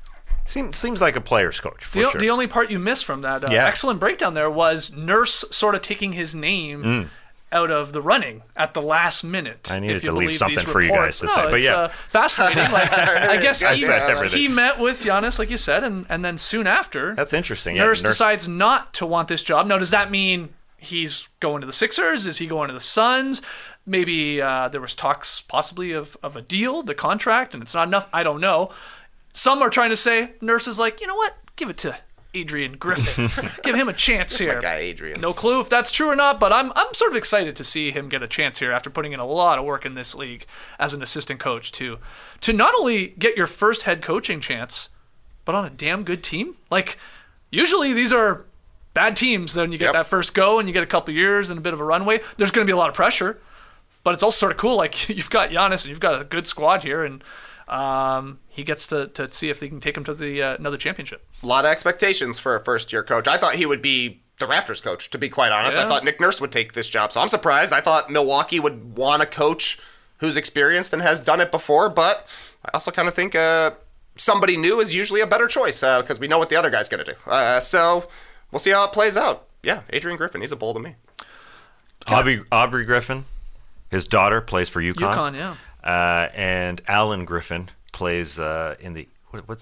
seems like a player's coach, for sure. The only part you missed from that excellent breakdown there was Nurse sort of taking his name out of the running at the last minute. I needed to leave something for you guys to say. But it's fascinating. I guess he met with Giannis, like you said, and then soon after, that's interesting. Nurse decides not to want this job. Now, does that mean he's going to the Sixers? Is he going to the Suns? Maybe there was talks possibly of a deal, the contract, and it's not enough. I don't know. Some are trying to say Nurse is like, you know what? Give it to Adrian Griffin. Give him a chance here. My guy Adrian. No clue if that's true or not, but I'm sort of excited to see him get a chance here after putting in a lot of work in this league as an assistant coach to not only get your first head coaching chance, but on a damn good team. Like, usually these are bad teams. Then you get that first go and you get a couple years and a bit of a runway. There's going to be a lot of pressure, but it's also sort of cool. Like, you've got Giannis and you've got a good squad here, and he gets to see if they can take him to the another championship. A lot of expectations for a first-year coach. I thought he would be the Raptors coach, to be quite honest. I thought Nick Nurse would take this job, so I'm surprised. I thought Milwaukee would want a coach who's experienced and has done it before, but I also kind of think somebody new is usually a better choice because we know what the other guy's going to do. So we'll see how it plays out. Yeah, Adrian Griffin, he's a bull to me. Aubrey Griffin, his daughter, plays for UConn. UConn, yeah. And Alan Griffin plays in the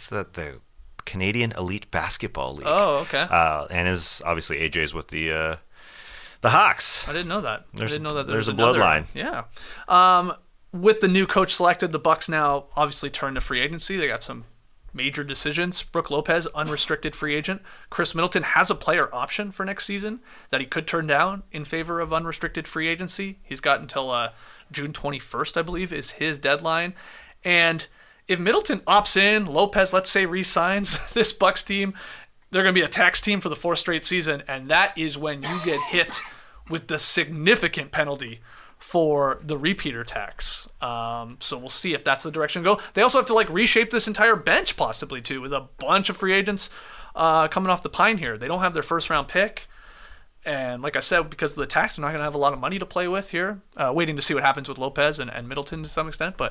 Canadian Elite Basketball League. Oh, okay. And is obviously AJ's with the Hawks. I didn't know that. I didn't know that there's a another bloodline. Yeah. With the new coach selected, the Bucks now obviously turn to free agency. They got some major decisions. Brook Lopez, unrestricted free agent. Chris Middleton has a player option for next season that he could turn down in favor of unrestricted free agency. He's got until June 21st, I believe, is his deadline. And if Middleton opts in, Lopez, let's say, re-signs this Bucks team, they're going to be a tax team for the 4th straight season, and that is when you get hit with the significant penalty for the repeater tax. So we'll see if that's the direction to go. They also have to reshape this entire bench possibly too, with a bunch of free agents coming off the pine here. They don't have their first round pick. And like I said, because of the tax, they're not going to have a lot of money to play with here. Waiting to see what happens with Lopez and Middleton to some extent. But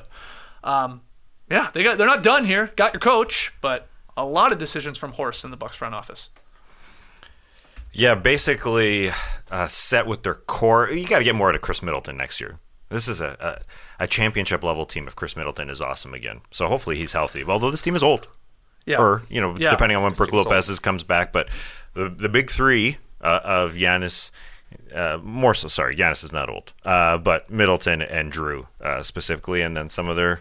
yeah, they're not done here. Got your coach, but a lot of decisions from Horst in the Bucks front office. Yeah, basically set with their core. You got to get more out of Chris Middleton next year. This is a championship level team if Chris Middleton is awesome again. So hopefully he's healthy. Although this team is old. Yeah. Or, depending on when Brook Lopez comes back. But the big three of Giannis, Giannis is not old. But Middleton and Drew specifically, and then some of their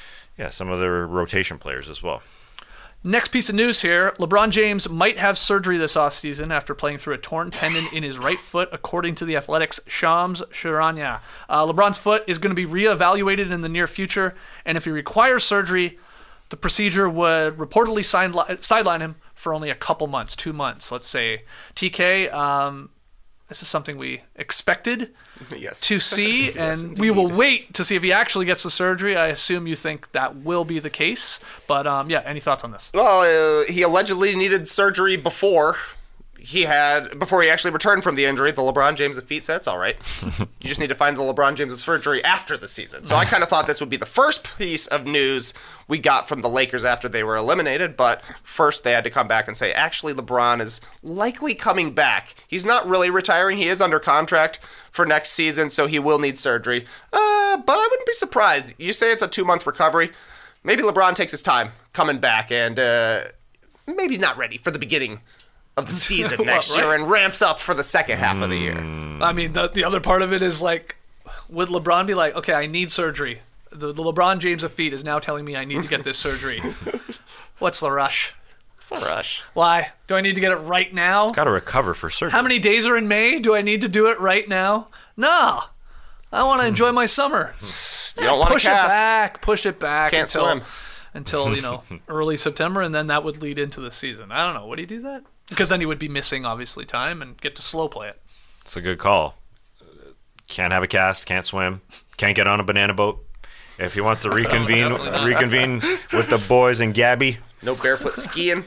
rotation players as well. Next piece of news here, LeBron James might have surgery this offseason after playing through a torn tendon in his right foot, according to The Athletic's Shams Charania. LeBron's foot is going to be reevaluated in the near future, and if he requires surgery, the procedure would reportedly sideline him for only a couple months, 2 months, let's say. TK, this is something we expected to see, and we will wait to see if he actually gets the surgery. I assume you think that will be the case, but any thoughts on this? Well, he allegedly needed surgery before he actually returned from the injury. The LeBron James of feet said it's all right. You just need to find the LeBron James of surgery after the season. So I kind of thought this would be the first piece of news we got from the Lakers after they were eliminated, but first they had to come back and say, actually, LeBron is likely coming back. He's not really retiring. He is under contract for next season, so he will need surgery. But I wouldn't be surprised. You say it's a 2-month recovery. Maybe LeBron takes his time coming back and maybe not ready for the beginning of the season next year and ramps up for the second half of the year. I mean, the other part of it is would LeBron be like, okay, I need surgery. The LeBron James of feet is now telling me I need to get this surgery. What's the rush? What's the rush? Why? Do I need to get it right now? Got to recover for surgery. How many days are in May? Do I need to do it right now? No. I want to enjoy my summer. You don't want to cast. Push it back. Can't swim. Until, early September, and then that would lead into the season. I don't know. Would he do that? Because then he would be missing, obviously, time and get to slow play it. It's a good call. Can't have a cast, can't swim, can't get on a banana boat. If he wants to reconvene with the boys and Gabby. No barefoot skiing.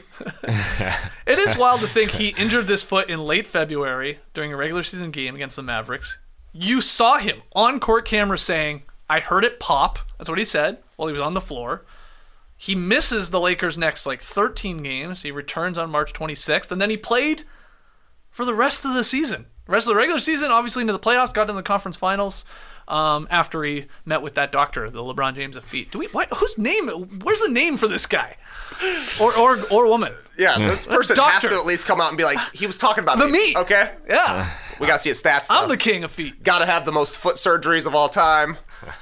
It is wild to think he injured this foot in late February during a regular season game against the Mavericks. You saw him on court camera saying, I heard it pop. That's what he said while he was on the floor. He misses the Lakers' next 13 games. He returns on March 26th, and then he played for the rest of the season. The rest of the regular season, obviously into the playoffs, got in the conference finals after he met with that doctor, the LeBron James of feet. Whose name? Where's the name for this guy? Or woman? Yeah, this person has to at least come out and be like, he was talking about me. Okay? Yeah. We got to see his stats, though. I'm the king of feet. Got to have the most foot surgeries of all time.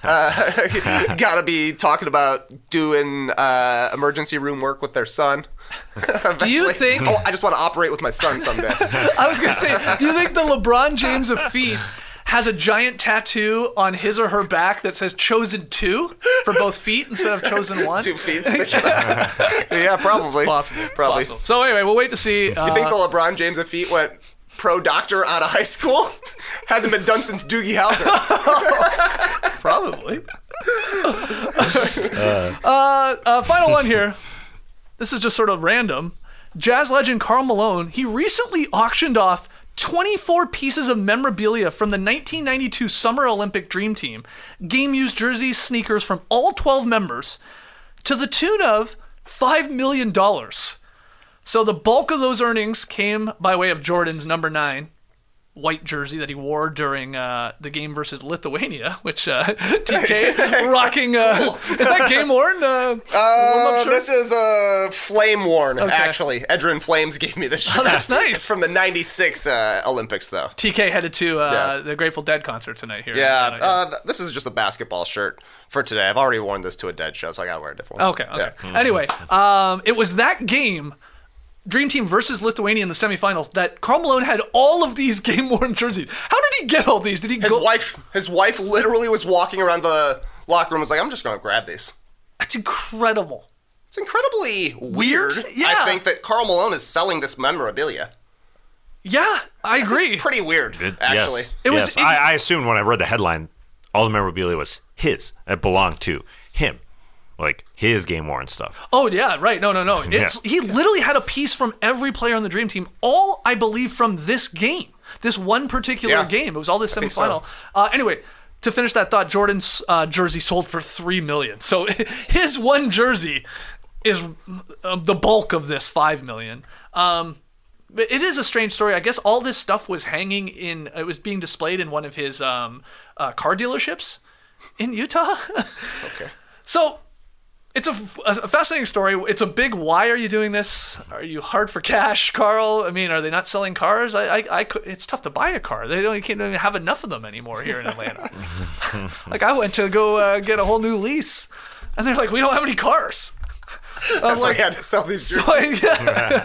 Got to be talking about doing emergency room work with their son. Do you think... I just want to operate with my son someday. I was going to say, do you think the LeBron James of feet has a giant tattoo on his or her back that says Chosen 2 for both feet instead of Chosen 1? 2 feet sticking out. Yeah, probably. It's possible. Probably. Possible. So anyway, we'll wait to see. You think the LeBron James of feet went pro doctor out of high school? Hasn't been done since Doogie Howser. Probably. Final one here. This is just sort of random. Jazz legend Karl Malone, he recently auctioned off 24 pieces of memorabilia from the 1992 Summer Olympic Dream Team, game-used jerseys, sneakers from all 12 members, to the tune of $5 million. So the bulk of those earnings came by way of Jordan's number 9, white jersey that he wore during the game versus Lithuania, which TK rocking. Is that game worn? This is flame worn, actually. Edrin Flames gave me this shirt. Oh, that's nice. It's from the 96 Olympics, though. TK headed to the Grateful Dead concert tonight here. Yeah, this is just a basketball shirt for today. I've already worn this to a Dead show, so I gotta wear a different one. Okay. Anyway, it was that game, Dream Team versus Lithuania in the semifinals, that Karl Malone had all of these game-worn jerseys. How did he get all these? Did he His wife literally was walking around the locker room and was like, I'm just going to grab these. That's incredible. It's incredibly weird. Yeah. I think that Karl Malone is selling this memorabilia. Yeah, I agree. It's pretty weird, actually. Yes. I assumed when I read the headline, all the memorabilia was his. It belonged to him. Like his game worn stuff. Oh yeah, right. No. He literally had a piece from every player on the Dream Team. All I believe from this game, this one particular game. It was all this semifinal. Anyway, to finish that thought, Jordan's jersey sold for $3 million. So his one jersey is the bulk of this $5 million. But it is a strange story. I guess all this stuff was hanging in. It was being displayed in one of his car dealerships in Utah. Okay. So. It's a fascinating story. It's a big, why are you doing this? Are you hard for cash, Karl? I mean, are they not selling cars? It's tough to buy a car. You can't even have enough of them anymore here in Atlanta. Like, I went to go get a whole new lease, and they're like, we don't have any cars. That's why you had to sell these jerseys. We don't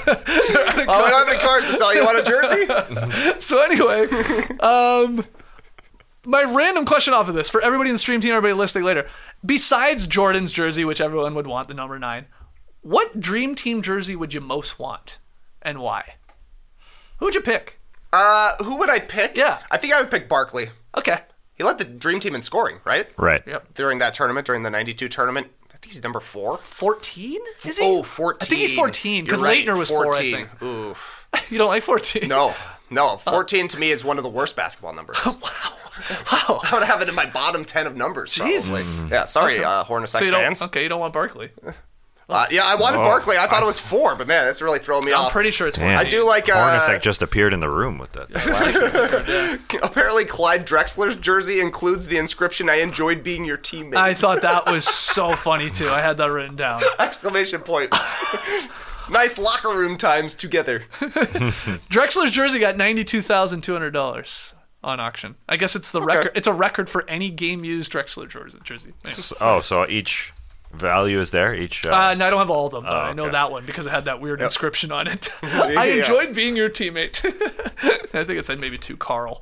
have any cars to sell. You want a jersey? So anyway, my random question off of this, for everybody in the stream team, everybody listening later, besides Jordan's jersey, which everyone would want, the number 9, what Dream Team jersey would you most want, and why? Who would you pick? Who would I pick? Yeah. I think I would pick Barkley. Okay. He led the Dream Team in scoring, right? Right. Yep. During that tournament, during the 92 tournament. I think he's number 4. 14? Is he? Oh, 14. I think he's 14, because Leitner was 4, I think. Oof. You don't like 14? No. 14 to me is one of the worst basketball numbers. Wow. I would have it in my bottom 10 of numbers, Jesus. probably. Yeah, sorry, Hornacek fans. Okay, you don't want Barkley. Yeah, I wanted Barkley. I thought it was 4, but man, that's really throwing me off. I'm pretty sure it's 4. I do like... Hornacek just appeared in the room with that. Apparently, Clyde Drexler's jersey includes the inscription, I enjoyed being your teammate. I thought that was so funny, too. I had that written down. Exclamation point. Nice locker room times together. Drexler's jersey got $92,200 on auction. I guess it's the record. It's a record for any game-used Drexler jersey. Anyway. So each value is there? No, I don't have all of them, but I know that one because it had that weird inscription on it. I enjoyed being your teammate. I think it said maybe to Karl.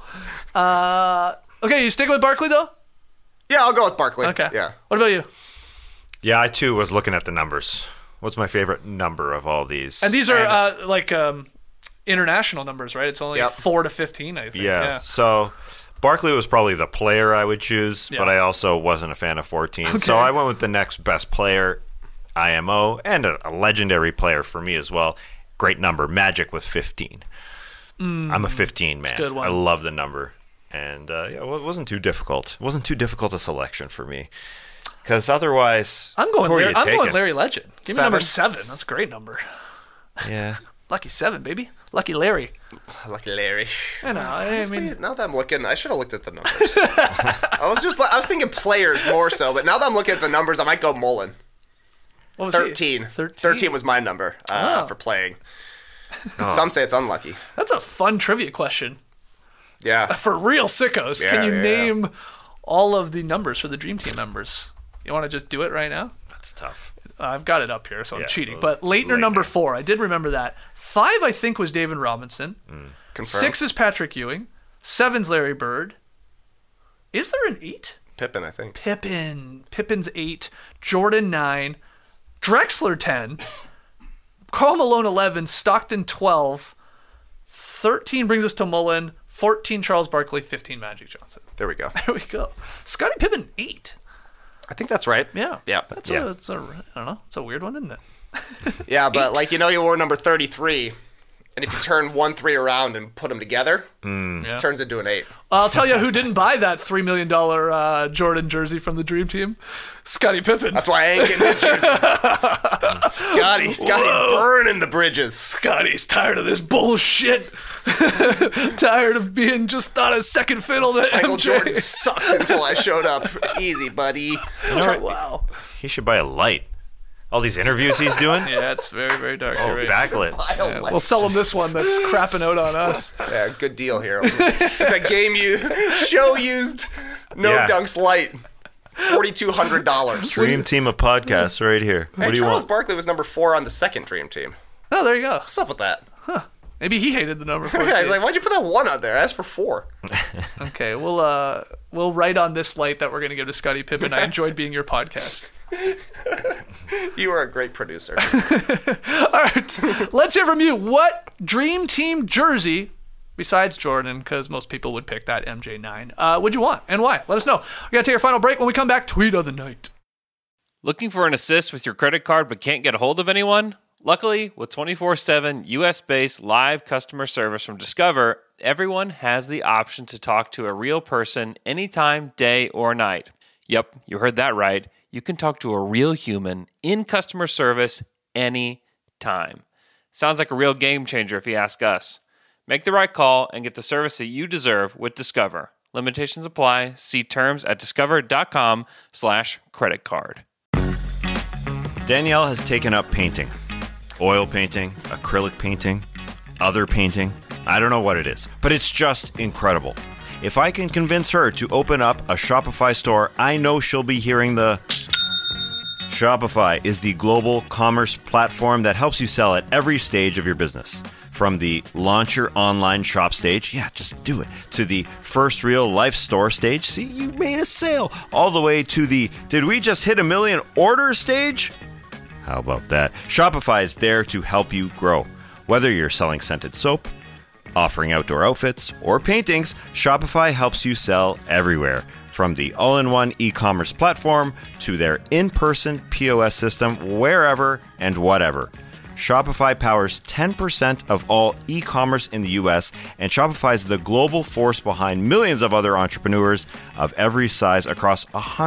Okay, you sticking with Barkley, though? Yeah, I'll go with Barkley. Okay. Yeah. What about you? Yeah, I, too, was looking at the numbers. What's my favorite number of all these? And these are, international numbers, right? It's only 4 to 15, I think. Yeah. So Barkley was probably the player I would choose, but I also wasn't a fan of 14. Okay. So I went with the next best player, IMO, and a legendary player for me as well. Great number, Magic with 15. I'm a 15 man. Good one. I love the number. And it wasn't too difficult. It wasn't too difficult a selection for me. Because otherwise, I'm going Larry Legend. Give me number 7. That's a great number. Yeah. Lucky 7, baby. Lucky Larry. Lucky Larry. I know. Honestly, now that I'm looking, I should have looked at the numbers. I was thinking players more so, but now that I'm looking at the numbers, I might go Mullen. What was 13. 13 was my number for playing. Some say it's unlucky. That's a fun trivia question. Yeah. For real sickos, can you name all of the numbers for the Dream Team members? You want to just do it right now? That's tough. I've got it up here, so I'm cheating. But Leitner, number 4. I did remember that. 5, I think, was David Robinson. Confirmed. 6 is Patrick Ewing. 7's Larry Bird. Is there an 8? Pippen, I think. Pippen's 8. Jordan 9. Drexler 10. Karl Malone 11. Stockton 12. 13 brings us to Mullen. 14 Charles Barkley. 15 Magic Johnson. There we go. There we go. Scottie Pippen 8. I think that's right. Yeah. Yeah. I don't know. It's a weird one, isn't it? Yeah, but you wore number 33 And if you turn 1-3 around and put them together, it turns into an 8. I'll tell you who didn't buy that $3 million Jordan jersey from the Dream Team. Scottie Pippen. That's why I ain't getting his jersey. Scotty's burning the bridges. Scotty's tired of this bullshit. Tired of being just on a second fiddle to Michael MJ. Jordan sucked until I showed up. Easy, buddy. Wow. He should buy a light. All these interviews he's doing? Yeah, it's very, very dark. Oh, You're right. backlit. Yeah, we'll sell him this one that's crapping out on us. Yeah, good deal here. It's a show used Dunks light. $4,200. Dream Team of podcasts right here. Hey, What do you Charles want? Barkley was number 4 on the second Dream Team. Oh, there you go. What's up with that? Maybe he hated the number 14. Yeah, he's like, why'd you put that 1 on there? I asked for 4. Okay, we'll write on this light that we're going to give to Scottie Pippen. I enjoyed being your podcast. You are a great producer. All right, let's hear from you. What Dream Team jersey, besides Jordan, because most people would pick that MJ9, would you want and why? Let us know. We got to take our final break. When we come back, tweet of the night. Looking for an assist with your credit card but can't get a hold of anyone? Luckily, with 24/7 US-based live customer service from Discover, everyone has the option to talk to a real person anytime, day or night. Yep, you heard that right. You can talk to a real human in customer service anytime. Sounds like a real game changer if you ask us. Make the right call and get the service that you deserve with Discover. Limitations apply. See terms at discover.com/creditcard. Danielle has taken up painting. Oil painting, acrylic painting, other painting. I don't know what it is, but it's just incredible. If I can convince her to open up a Shopify store, I know she'll be hearing the... Shopify is the global commerce platform that helps you sell at every stage of your business. From the launch your online shop stage, yeah, just do it, to the first real life store stage, see, you made a sale, all the way to the did we just hit 1 million orders stage? How about that? Shopify is there to help you grow. Whether you're selling scented soap, offering outdoor outfits, or paintings, Shopify helps you sell everywhere. From the all-in-one e-commerce platform to their in-person POS system, wherever and whatever. Shopify powers 10% of all e-commerce in the US, and Shopify is the global force behind millions of other entrepreneurs of every size across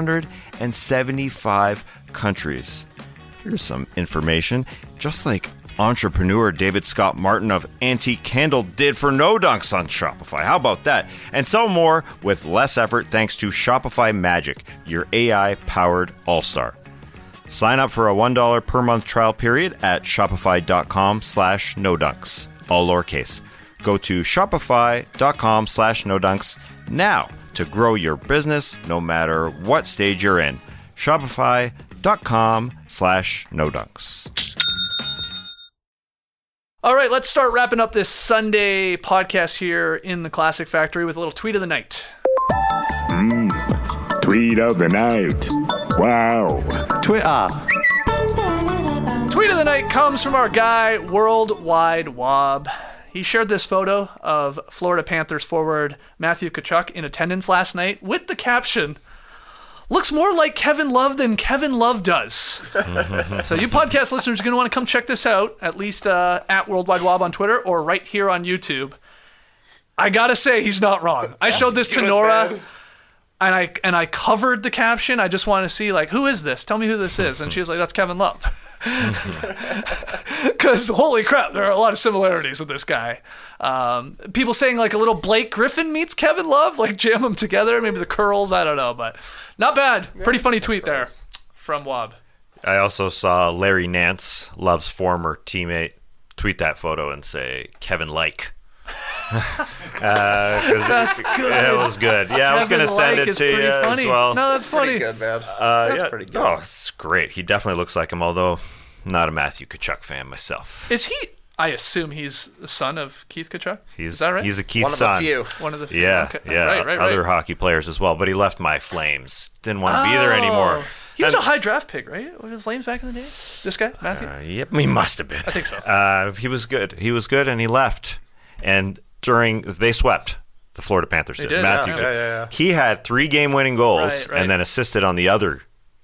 175 countries. Here's some information. Just like entrepreneur David Scott Martin of Antique Candle did for No Dunks on Shopify. How about that? And so more with less effort thanks to Shopify Magic, your AI-powered all-star. Sign up for a $1 per month trial period at shopify.com/nodunks. All lowercase. Go to shopify.com/nodunks now to grow your business no matter what stage you're in. Shopify.com/nodunks. All right, let's start wrapping up this Sunday podcast here in the Classic Factory with a little tweet of the night. Tweet of the night. Wow. Twitter. Tweet of the night comes from our guy, Worldwide Wob. He shared this photo of Florida Panthers forward Matthew Tkachuk in attendance last night with the caption, "Looks more like Kevin Love than Kevin Love does." So you podcast listeners are going to want to come check this out, at least at Worldwide Wob on Twitter or right here on YouTube. I got to say, he's not wrong. I showed this to Nora, and I covered the caption. I just want to see, like, who is this? Tell me who this is. And she was like, that's Kevin Love. Because, holy crap, there are a lot of similarities with this guy. People saying, like, a little Blake Griffin meets Kevin Love, like, jam them together. Maybe the curls, I don't know, but not bad. Pretty funny tweet there from Wob. I also saw Larry Nance, Love's former teammate, tweet that photo and say, Kevin like. That's good. It was good. Yeah, I was going to send it to you funny. as well. No, that's funny. Pretty good, man. That's pretty good. Oh, it's great. He definitely looks like him, although not a Matthew Tkachuk fan myself. Is he? I assume he's the son of Keith Tkachuk. Is that right? He's a Keith One son. of the few. One of the few. Yeah, Okay. yeah. Right. Other hockey players as well, but he left my Flames. Didn't want to be there anymore. He was a high draft pick, right? Were the Flames back in the day? This guy, Matthew? Yep, he must have been. I think so. He was good. He was good, and he left. And they swept. The Florida Panthers did. did, Matthew yeah. He had 3 game-winning goals Right. and then assisted on the other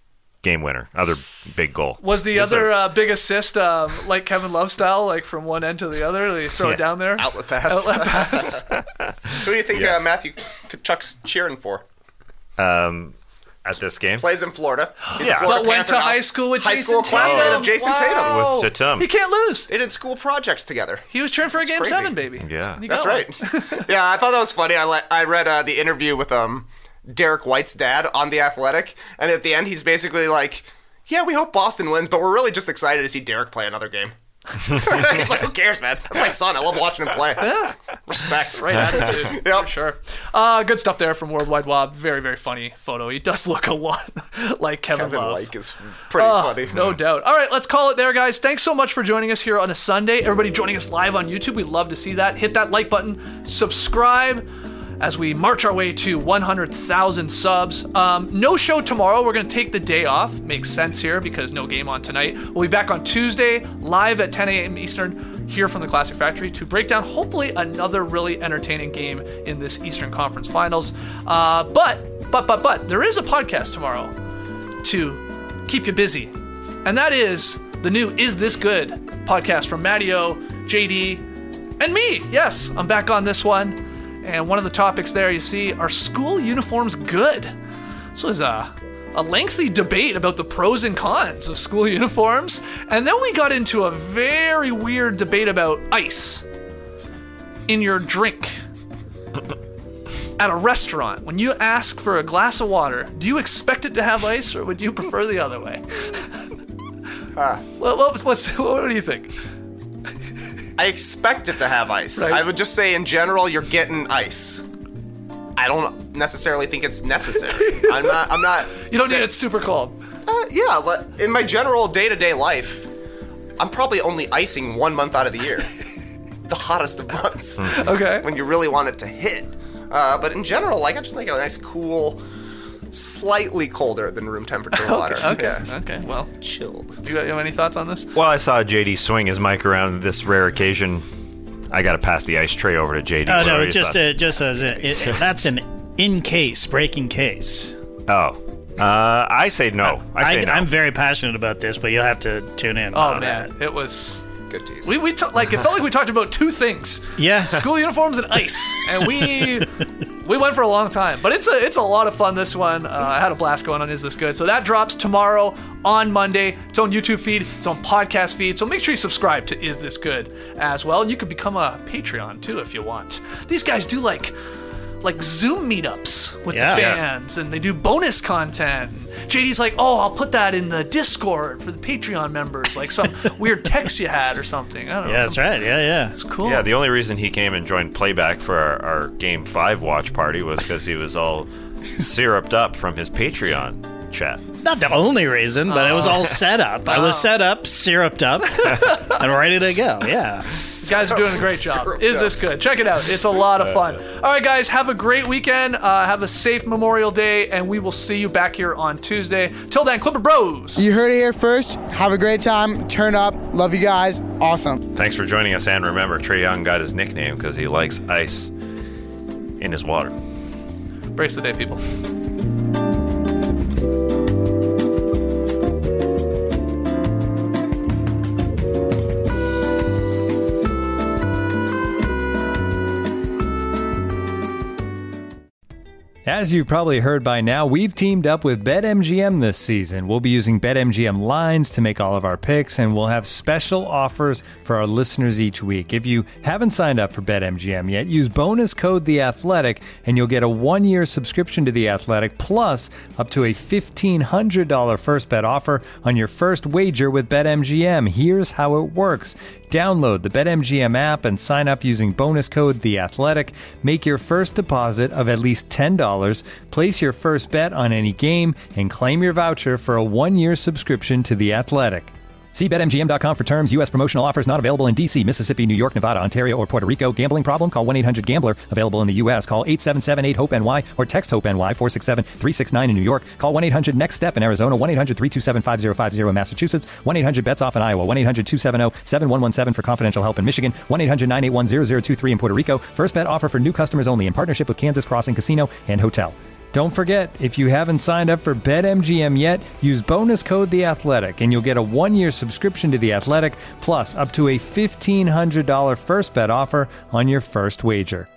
game winner, other big goal. Was the other big assist like Kevin Love style, like from one end to the other? They throw it down there? Outlet pass. Who do you think Matthew Tkachuk's cheering for? At this game? Plays in Florida. He's yeah. But went to high school with Jason Tatum. Classmate of Jason Tatum. With Tatum. He can't lose. They did school projects together. He was cheering for a Game 7, baby. Yeah. That's right. Yeah, I thought that was funny. I read the interview with Derek White's dad on The Athletic, and at the end he's basically like, yeah, we hope Boston wins, but we're really just excited to see Derek play another game. He's like, who cares, man? That's my son. I love watching him play. Yeah. Respect. Right attitude. Yep. For sure. Good stuff there from Worldwide Wob. Very, very funny photo. He does look a lot like Kevin Love. Like is pretty funny. No doubt. All right, let's call it there, guys. Thanks so much for joining us here on a Sunday. Everybody joining us live on YouTube. We love to see that. Hit that like button. Subscribe as we march our way to 100,000 subs. No show tomorrow. We're going to take the day off. Makes sense here because no game on tonight. We'll be back on Tuesday, live at 10 a.m. Eastern, here from the Classic Factory to break down, hopefully, another really entertaining game in this Eastern Conference Finals. But, there is a podcast tomorrow to keep you busy. And that is the new Is This Good podcast from Matteo, JD, and me. Yes, I'm back on this one. And one of the topics there, you see, are school uniforms good? So there's a lengthy debate about the pros and cons of school uniforms. And then we got into a very weird debate about ice in your drink. At a restaurant, when you ask for a glass of water, do you expect it to have ice or would you prefer the other way? What do you think? I expect it to have ice. Right. I would just say in general, you're getting ice. I don't necessarily think it's necessary. I'm not. You don't need it super cold. Yeah, in my general day-to-day life, I'm probably only icing 1 month out of the year. The hottest of months. Okay. When you really want it to hit. But in general, I just like a nice, cool, slightly colder than room temperature water. Okay. Well, chilled. You have any thoughts on this? Well, I saw JD swing his mic around this rare occasion. I got to pass the ice tray over to JD. Oh no, that's an breaking case. Oh, I say no. I say no. I'm very passionate about this, but you'll have to tune in. Oh man, it was good tease. We it felt like we talked about two things. Yeah, school uniforms and ice, and we went for a long time. But it's a lot of fun. This one, I had a blast going on. Is This Good? So that drops tomorrow on Monday. It's on YouTube feed. It's on podcast feed. So make sure you subscribe to Is This Good as well. And you can become a Patreon too if you want. These guys do like Zoom meetups with the fans, and they do bonus content. JD's like, oh, I'll put that in the Discord for the Patreon members, like some weird text you had or something. I don't know. Yeah, that's right. Yeah. It's cool. Yeah, the only reason he came and joined playback for our Game 5 watch party was because he was all syruped up from his Patreon chat. Not the only reason, but it was all set up. I was set up, syruped up, and ready to go. Yeah. You guys are doing a great job. Is This Good? Check it out. It's a lot of fun. All right, guys, have a great weekend. Have a safe Memorial Day, and we will see you back here on Tuesday. Till then, Clipper Bros. You heard it here first. Have a great time. Turn up. Love you guys. Awesome. Thanks for joining us, and remember, Trae Young got his nickname because he likes ice in his water. Brace the day, people. As you've probably heard by now, we've teamed up with BetMGM this season. We'll be using BetMGM lines to make all of our picks, and we'll have special offers for our listeners each week. If you haven't signed up for BetMGM yet, use bonus code THEATHLETIC, and you'll get a 1-year subscription to The Athletic, plus up to a $1,500 first bet offer on your first wager with BetMGM. Here's how it works. Download the BetMGM app and sign up using bonus code THEATHLETIC. Make your first deposit of at least $10. Place your first bet on any game and claim your voucher for a 1-year subscription to The Athletic. See BetMGM.com for terms. U.S. promotional offers not available in D.C., Mississippi, New York, Nevada, Ontario, or Puerto Rico. Gambling problem? Call 1-800-GAMBLER. Available in the U.S. Call 877-8-HOPE-NY or text HOPE-NY 467-369 in New York. Call 1-800-NEXT-STEP in Arizona. 1-800-327-5050 in Massachusetts. 1-800-BETS-OFF in Iowa. 1-800-270-7117 for confidential help in Michigan. 1-800-981-0023 in Puerto Rico. First bet offer for new customers only in partnership with Kansas Crossing Casino and Hotel. Don't forget, if you haven't signed up for BetMGM yet, use bonus code The Athletic, and you'll get a 1-year subscription to The Athletic, plus up to a $1,500 first bet offer on your first wager.